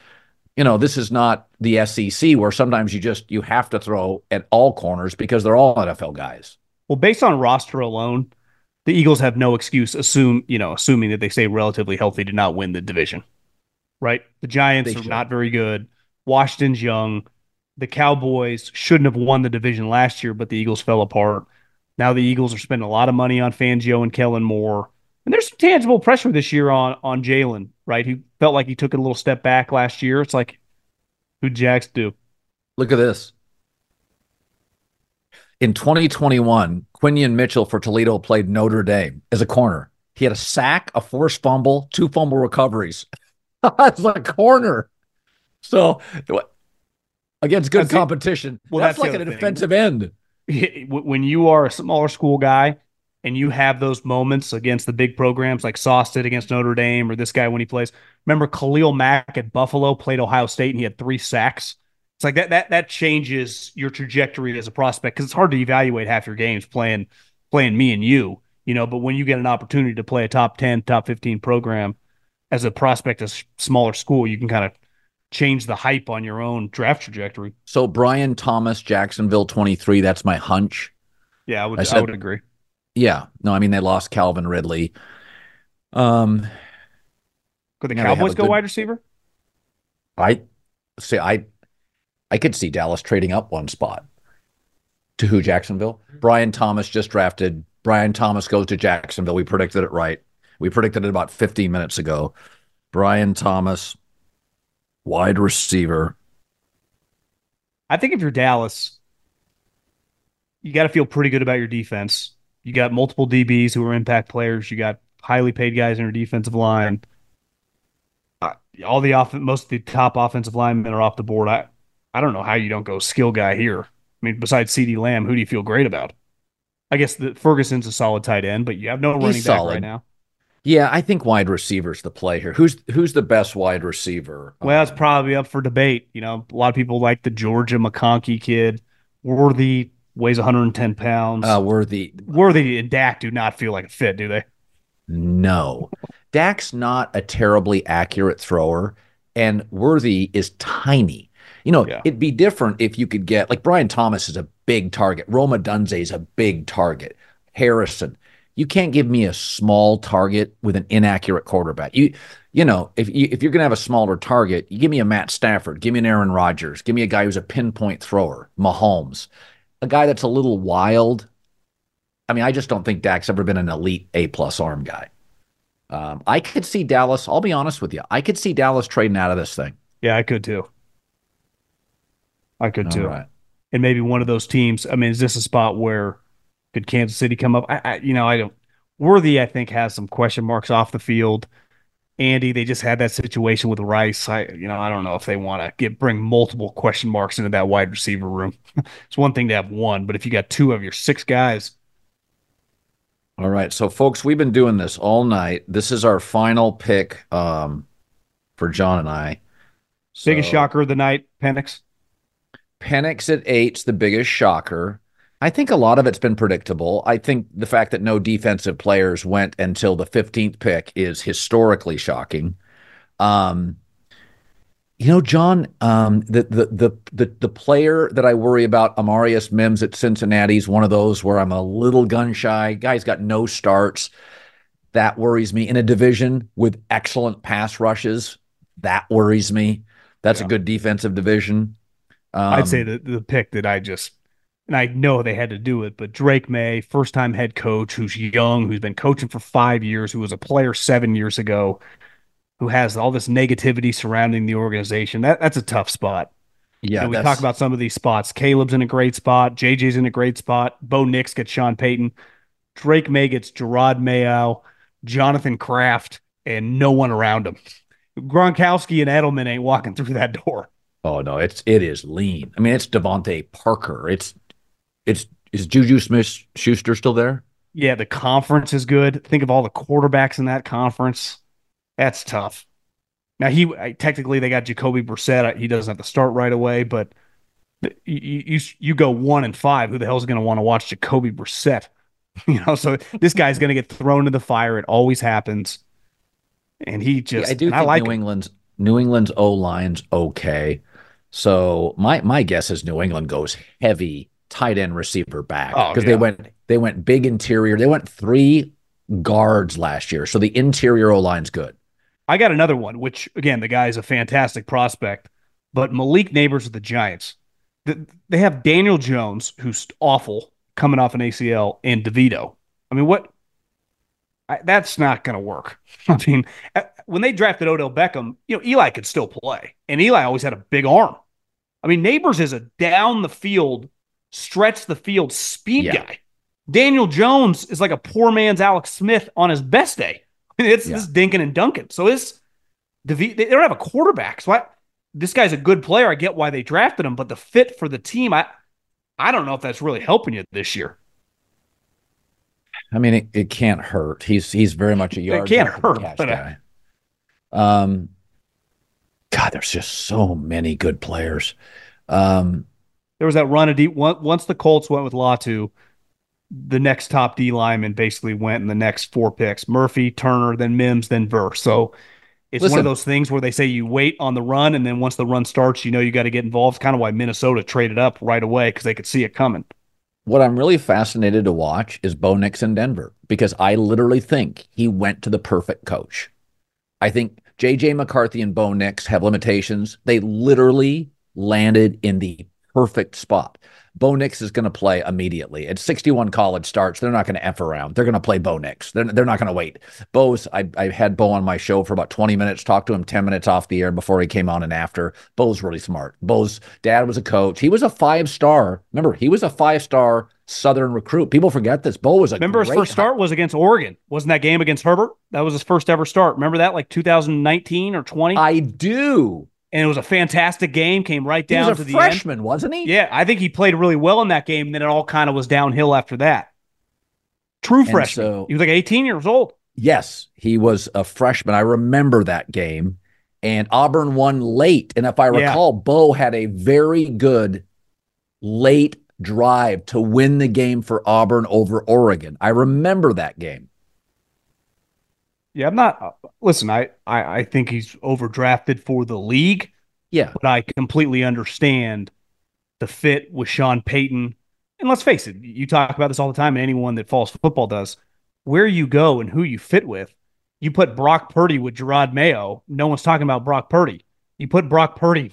the SEC where sometimes you have to throw at all corners because they're all NFL guys. Well, based on roster alone, the Eagles have no excuse, assuming that they stay relatively healthy, to not win the division, right? The Giants are not very good. Washington's young. The Cowboys shouldn't have won the division last year, but the Eagles fell apart. Now the Eagles are spending a lot of money on Fangio and Kellen Moore. And there's some tangible pressure this year on Jalen, right? He felt like he took a little step back last year. It's like, who'd Jax do? Look at this. In 2021, Quinion Mitchell for Toledo played Notre Dame as a corner. He had a sack, a forced fumble, 2 fumble recoveries. That's like a corner. So, against good competition, well, that's like a defensive end. When you are a smaller school guy and you have those moments against the big programs like Sauce did against Notre Dame or this guy when he plays. Remember Khalil Mack at Buffalo played Ohio State and he had 3 sacks. It's like that changes your trajectory as a prospect because it's hard to evaluate half your games playing me and you, but when you get an opportunity to play a top 10, top 15 program as a prospect of smaller school, you can kind of change the hype on your own draft trajectory. So Brian Thomas, Jacksonville 23, that's my hunch. Yeah, I would agree. Yeah. No, I mean, they lost Calvin Ridley. Could the Cowboys go wide receiver? I I could see Dallas trading up one spot. To who, Jacksonville? Brian Thomas just drafted. Brian Thomas goes to Jacksonville. We predicted it right. We predicted it about 15 minutes ago. Brian Thomas, wide receiver. I think if you're Dallas, you got to feel pretty good about your defense. You got multiple DBs who are impact players. You got highly paid guys in your defensive line. Most of the top offensive linemen are off the board. I don't know how you don't go skill guy here. I mean, besides CeeDee Lamb, who do you feel great about? I guess Ferguson's a solid tight end, but you have no running back right now. Yeah, I think wide receiver's the play here. Who's the best wide receiver? Well, it's probably up for debate. You know, a lot of people like the Georgia McConkey kid. Worthy weighs 110 pounds. Worthy and Dak do not feel like a fit, do they? No. Dak's not a terribly accurate thrower, and Worthy is tiny. It'd be different if you could get, like, Brian Thomas is a big target. Roma Dunze is a big target. Harrison. You can't give me a small target with an inaccurate quarterback. If you're going to have a smaller target, you give me a Matt Stafford, give me an Aaron Rodgers, give me a guy who's a pinpoint thrower, Mahomes, a guy that's a little wild. I mean, I just don't think Dak's ever been an elite A-plus arm guy. I could see Dallas, I'll be honest with you, I could see Dallas trading out of this thing. Yeah, I could too. Right. And maybe one of those teams, I mean, is this a spot where could Kansas City come up? I don't. Worthy, I think, has some question marks off the field. Andy, they just had that situation with Rice. I don't know if they want to bring multiple question marks into that wide receiver room. It's one thing to have one, but if you got two of your six guys. All right. So, folks, we've been doing this all night. This is our final pick for John and I. Biggest shocker of the night, Penix? Penix at 8's the biggest shocker. I think a lot of it's been predictable. I think the fact that no defensive players went until the 15th pick is historically shocking. John, the player that I worry about, Amarius Mims at Cincinnati, is one of those where I'm a little gun shy. Guy's got no starts. That worries me. In a division with excellent pass rushes, that worries me. That's a good defensive division. I'd say the pick that and I know they had to do it, but Drake May, first-time head coach, who's young, who's been coaching for 5 years, who was a player 7 years ago, who has all this negativity surrounding the organization. That's a tough spot. Yeah, we talk about some of these spots. Caleb's in a great spot. JJ's in a great spot. Bo Nix gets Sean Payton. Drake May gets Gerard Mayo, Jonathan Kraft, and no one around him. Gronkowski and Edelman ain't walking through that door. Oh, no, it is lean. I mean, it's Devontae Parker. Is Juju Smith-Schuster still there? Yeah, the conference is good. Think of all the quarterbacks in that conference. That's tough. Now, technically they got Jacoby Brissett. He doesn't have to start right away, but you go 1-5. Who the hell is going to want to watch Jacoby Brissett? So this guy's going to get thrown in the fire. It always happens. And he just, I do think New England's O-line's okay. So my guess is New England goes heavy tight end receiver back because they went big interior. They went 3 guards last year, so the interior O-line's good. I got another one, which again the guy is a fantastic prospect, but Malik Neighbors of the Giants. They have Daniel Jones, who's awful, coming off an ACL, and DeVito. I mean, that's not going to work. I mean, when they drafted Odell Beckham, Eli could still play, and Eli always had a big arm. I mean, Neighbors is a down the field, stretch the field speed guy. Daniel Jones is like a poor man's Alex Smith on his best day. It's dinking and dunking. So they don't have a quarterback. So this guy's a good player. I get why they drafted him, but the fit for the team, I don't know if that's really helping you this year. I mean, it can't hurt. He's very much a yard. It can't hurt, guy. God, there's just so many good players. There was that run of deep. Once the Colts went with Latu, the next top D lineman basically went in the next 4 picks: Murphy, Turner, then Mims, then Verse. So it's one of those things where they say you wait on the run, and then once the run starts, you got to get involved. It's kind of why Minnesota traded up right away because they could see it coming. What I'm really fascinated to watch is Bo Nix in Denver, because I literally think he went to the perfect coach. I think J.J. McCarthy and Bo Nix have limitations. They literally landed in the perfect spot. Bo Nix is going to play immediately. At 61 college starts, they're not going to F around. They're going to play Bo Nix. They're not going to wait. I had Bo on my show for about 20 minutes, talked to him 10 minutes off the air before he came on and after. Bo's really smart. Bo's dad was a coach. He was a 5-star. Remember, he was a 5-star Southern recruit. People forget this. Bo was a Remember his first start was against Oregon. Wasn't that game against Herbert? That was his first ever start. Remember that, like 2019 or 20? I do. And it was a fantastic game, came right down to the end. He was a freshman, wasn't he? Yeah, I think he played really well in that game, and then it all kind of was downhill after that. True freshman. So, he was like 18 years old. Yes, he was a freshman. I remember that game. And Auburn won late. And if I recall, Bo had a very good late drive to win the game for Auburn over Oregon. I remember that game. Yeah, I'm not. Listen, I think he's overdrafted for the league. Yeah, but I completely understand the fit with Sean Payton. And let's face it, you talk about this all the time, and anyone that follows football does. Where you go and who you fit with. You put Brock Purdy with Gerard Mayo. No one's talking about Brock Purdy. You put Brock Purdy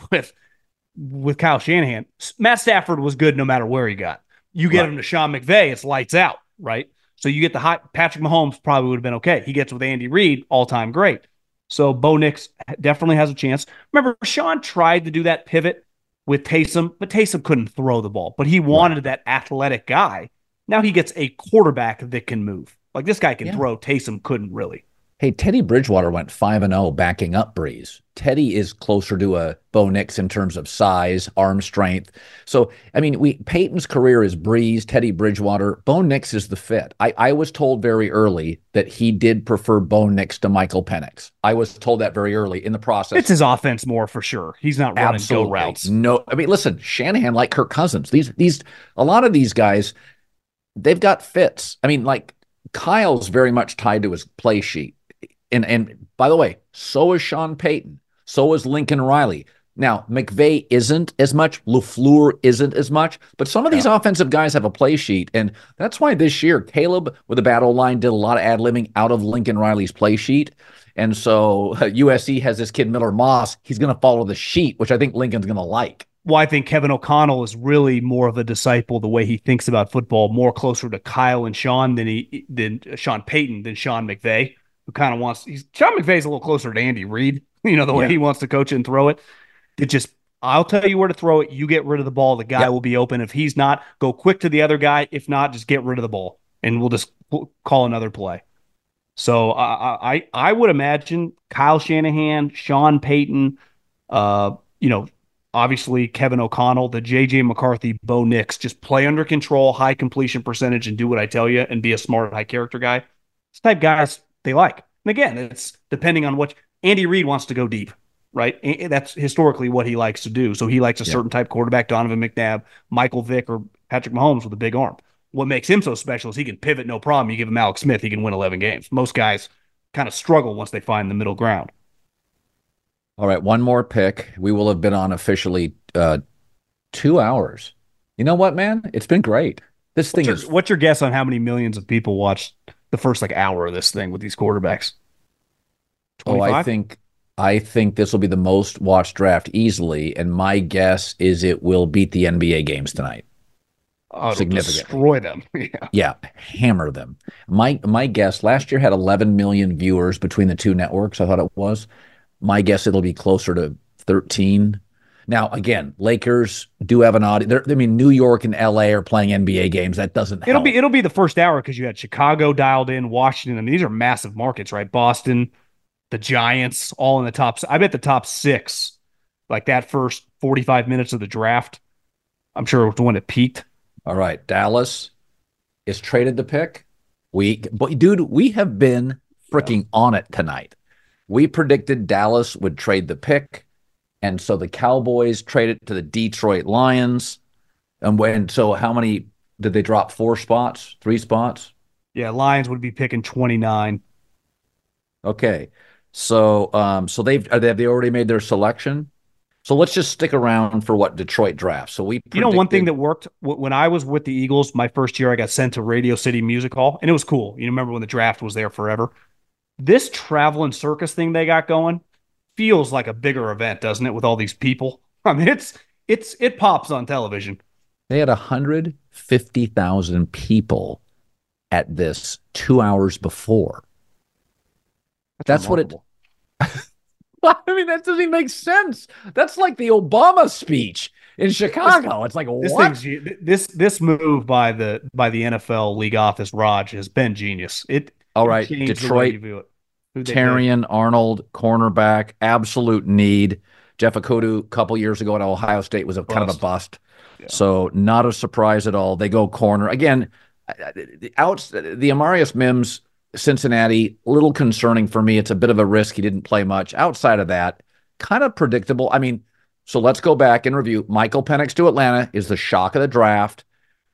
with Kyle Shanahan. Matt Stafford was good no matter where he got. You get him to Sean McVay, it's lights out, right? So you get the hot Patrick Mahomes probably would have been okay. He gets with Andy Reid, all-time great. So Bo Nix definitely has a chance. Remember, Sean tried to do that pivot with Taysom, but Taysom couldn't throw the ball. But he wanted that athletic guy. Now he gets a quarterback that can move. Like this guy can throw. Taysom couldn't really. Hey, Teddy Bridgewater went 5-0 backing up Breeze. Teddy is closer to a Bo Nix in terms of size, arm strength. So, I mean, Peyton's career is Breeze, Teddy Bridgewater. Bo Nix is the fit. I was told very early that he did prefer Bo Nix to Michael Penix. I was told that very early in the process. It's his offense more for sure. He's not running go routes. No, I mean, listen, Shanahan like Kirk Cousins. A lot of these guys, they've got fits. I mean, like Kyle's very much tied to his play sheet. And by the way, so is Sean Payton. So is Lincoln Riley. Now, McVay isn't as much. LaFleur isn't as much. But some of these offensive guys have a play sheet. And that's why this year, Caleb with the battle line did a lot of ad-libbing out of Lincoln Riley's play sheet. And so USC has this kid, Miller Moss. He's going to follow the sheet, which I think Lincoln's going to like. Well, I think Kevin O'Connell is really more of a disciple the way he thinks about football, more closer to Kyle and Sean than Sean Payton than Sean McVay. Who kind of wants Sean McVay's a little closer to Andy Reid, the way he wants to coach it and throw it. I'll tell you where to throw it. You get rid of the ball. The guy will be open. If he's not, go quick to the other guy. If not, just get rid of the ball and we'll just call another play. So I would imagine Kyle Shanahan, Sean Payton, obviously Kevin O'Connell, the JJ McCarthy, Bo Nix, just play under control, high completion percentage, and do what I tell you and be a smart, high character guy. This type of guys they like. And again, it's depending on what Andy Reid wants to go deep, right? That's historically what he likes to do. So he likes a certain type quarterback, Donovan McNabb, Michael Vick, or Patrick Mahomes with a big arm. What makes him so special is he can pivot no problem. You give him Alex Smith, he can win 11 games. Most guys kind of struggle once they find the middle ground. All right, one more pick. We will have been on officially 2 hours. You know what, man? It's been great. What's your guess on how many millions of people watched the first hour of this thing with these quarterbacks? 25? I think this will be the most watched draft easily, and my guess is it will beat the NBA games tonight. Significantly. Destroy them. Yeah, hammer them. My guess, last year had 11 million viewers between the two networks, I thought it was. My guess it'll be closer to 13. Now, again, Lakers do have an audience. New York and LA are playing NBA games. That doesn't help. It'll be the first hour because you had Chicago dialed in, Washington. I mean, these are massive markets, right? Boston, the Giants, all in the top. I bet the top 6, like that first 45 minutes of the draft, I'm sure it was when it peaked. All right, Dallas is traded the pick. We have been freaking on it tonight. We predicted Dallas would trade the pick. And so the Cowboys traded to the Detroit Lions. So how many did they drop? 4 spots? 3 spots? Yeah, Lions would be picking 29. Okay. So have they already made their selection? So let's just stick around for what Detroit drafts. So one thing that worked when I was with the Eagles, my first year, I got sent to Radio City Music Hall, and it was cool. You remember when the draft was there forever? This traveling circus thing they got going feels like a bigger event, doesn't it, with all these people? I mean, it pops on television. They had 150,000 people at this 2 hours before. That's what it. I mean, that doesn't even make sense. That's like the Obama speech in Chicago. It's like, what? This move by the NFL league office, Raj, has been genius. All right, Detroit, Terrion Arnold, cornerback, absolute need. Jeff Okudah, a couple years ago at Ohio State, was kind of a bust. Yeah. So not a surprise at all. They go corner. Again, the Amarius Mims, Cincinnati, a little concerning for me. It's a bit of a risk. He didn't play much. Outside of that, kind of predictable. I mean, so let's go back and review. Michael Penix to Atlanta is the shock of the draft.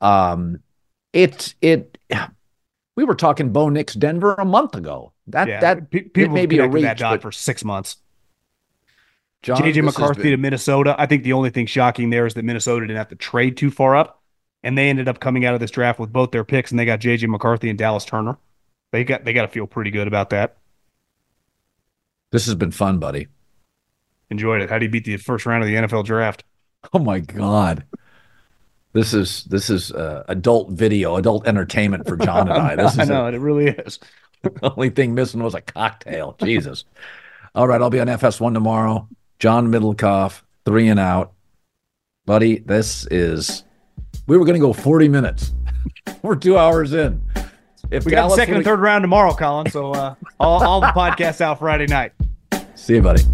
We were talking Bo Nix Denver a month ago. People may be a reach, that dot for 6 months. John, JJ McCarthy to Minnesota. I think the only thing shocking there is that Minnesota didn't have to trade too far up, and they ended up coming out of this draft with both their picks, and they got JJ McCarthy and Dallas Turner. They got to feel pretty good about that. This has been fun, buddy. Enjoyed it. How do you beat the first round of the NFL draft? Oh my God. This is adult video, adult entertainment for John and I. I know, it really is. The only thing missing was a cocktail. Jesus. All right, I'll be on FS1 tomorrow. John Middlecoff, 3 and Out. Buddy, we were going to go 40 minutes. We're 2 hours in. We got the second and third round tomorrow, Colin, so all the podcasts out Friday night. See you, buddy.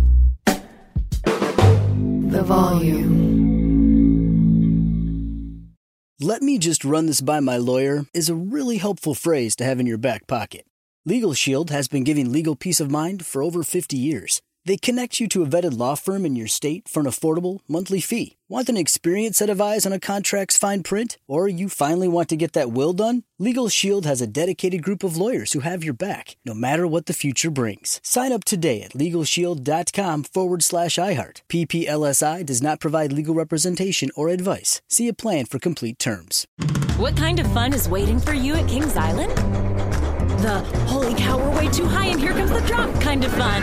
The Volume. "Let me just run this by my lawyer" is a really helpful phrase to have in your back pocket. Legal Shield has been giving legal peace of mind for over 50 years. They connect you to a vetted law firm in your state for an affordable monthly fee. Want an experienced set of eyes on a contract's fine print? Or you finally want to get that will done? Legal Shield has a dedicated group of lawyers who have your back, no matter what the future brings. Sign up today at LegalShield.com/iHeart. PPLSI does not provide legal representation or advice. See a plan for complete terms. What kind of fun is waiting for you at Kings Island? The holy cow, we're way too high and here comes the drop kind of fun.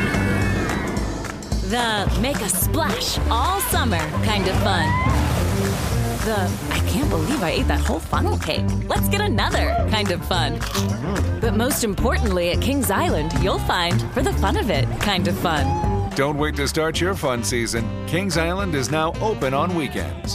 The make a splash all summer kind of fun. The I can't believe I ate that whole funnel cake. Let's get another kind of fun. But most importantly, at Kings Island, you'll find for the fun of it kind of fun. Don't wait to start your fun season. Kings Island is now open on weekends.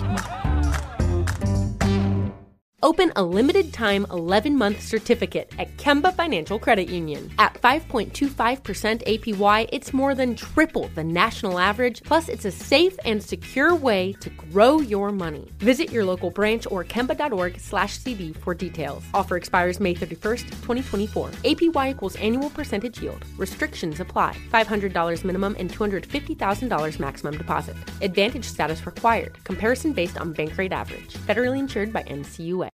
Open a limited-time 11-month certificate at Kemba Financial Credit Union. At 5.25% APY, it's more than triple the national average, plus it's a safe and secure way to grow your money. Visit your local branch or kemba.org/CD for details. Offer expires May 31st, 2024. APY equals annual percentage yield. Restrictions apply. $500 minimum and $250,000 maximum deposit. Advantage status required. Comparison based on bank rate average. Federally insured by NCUA.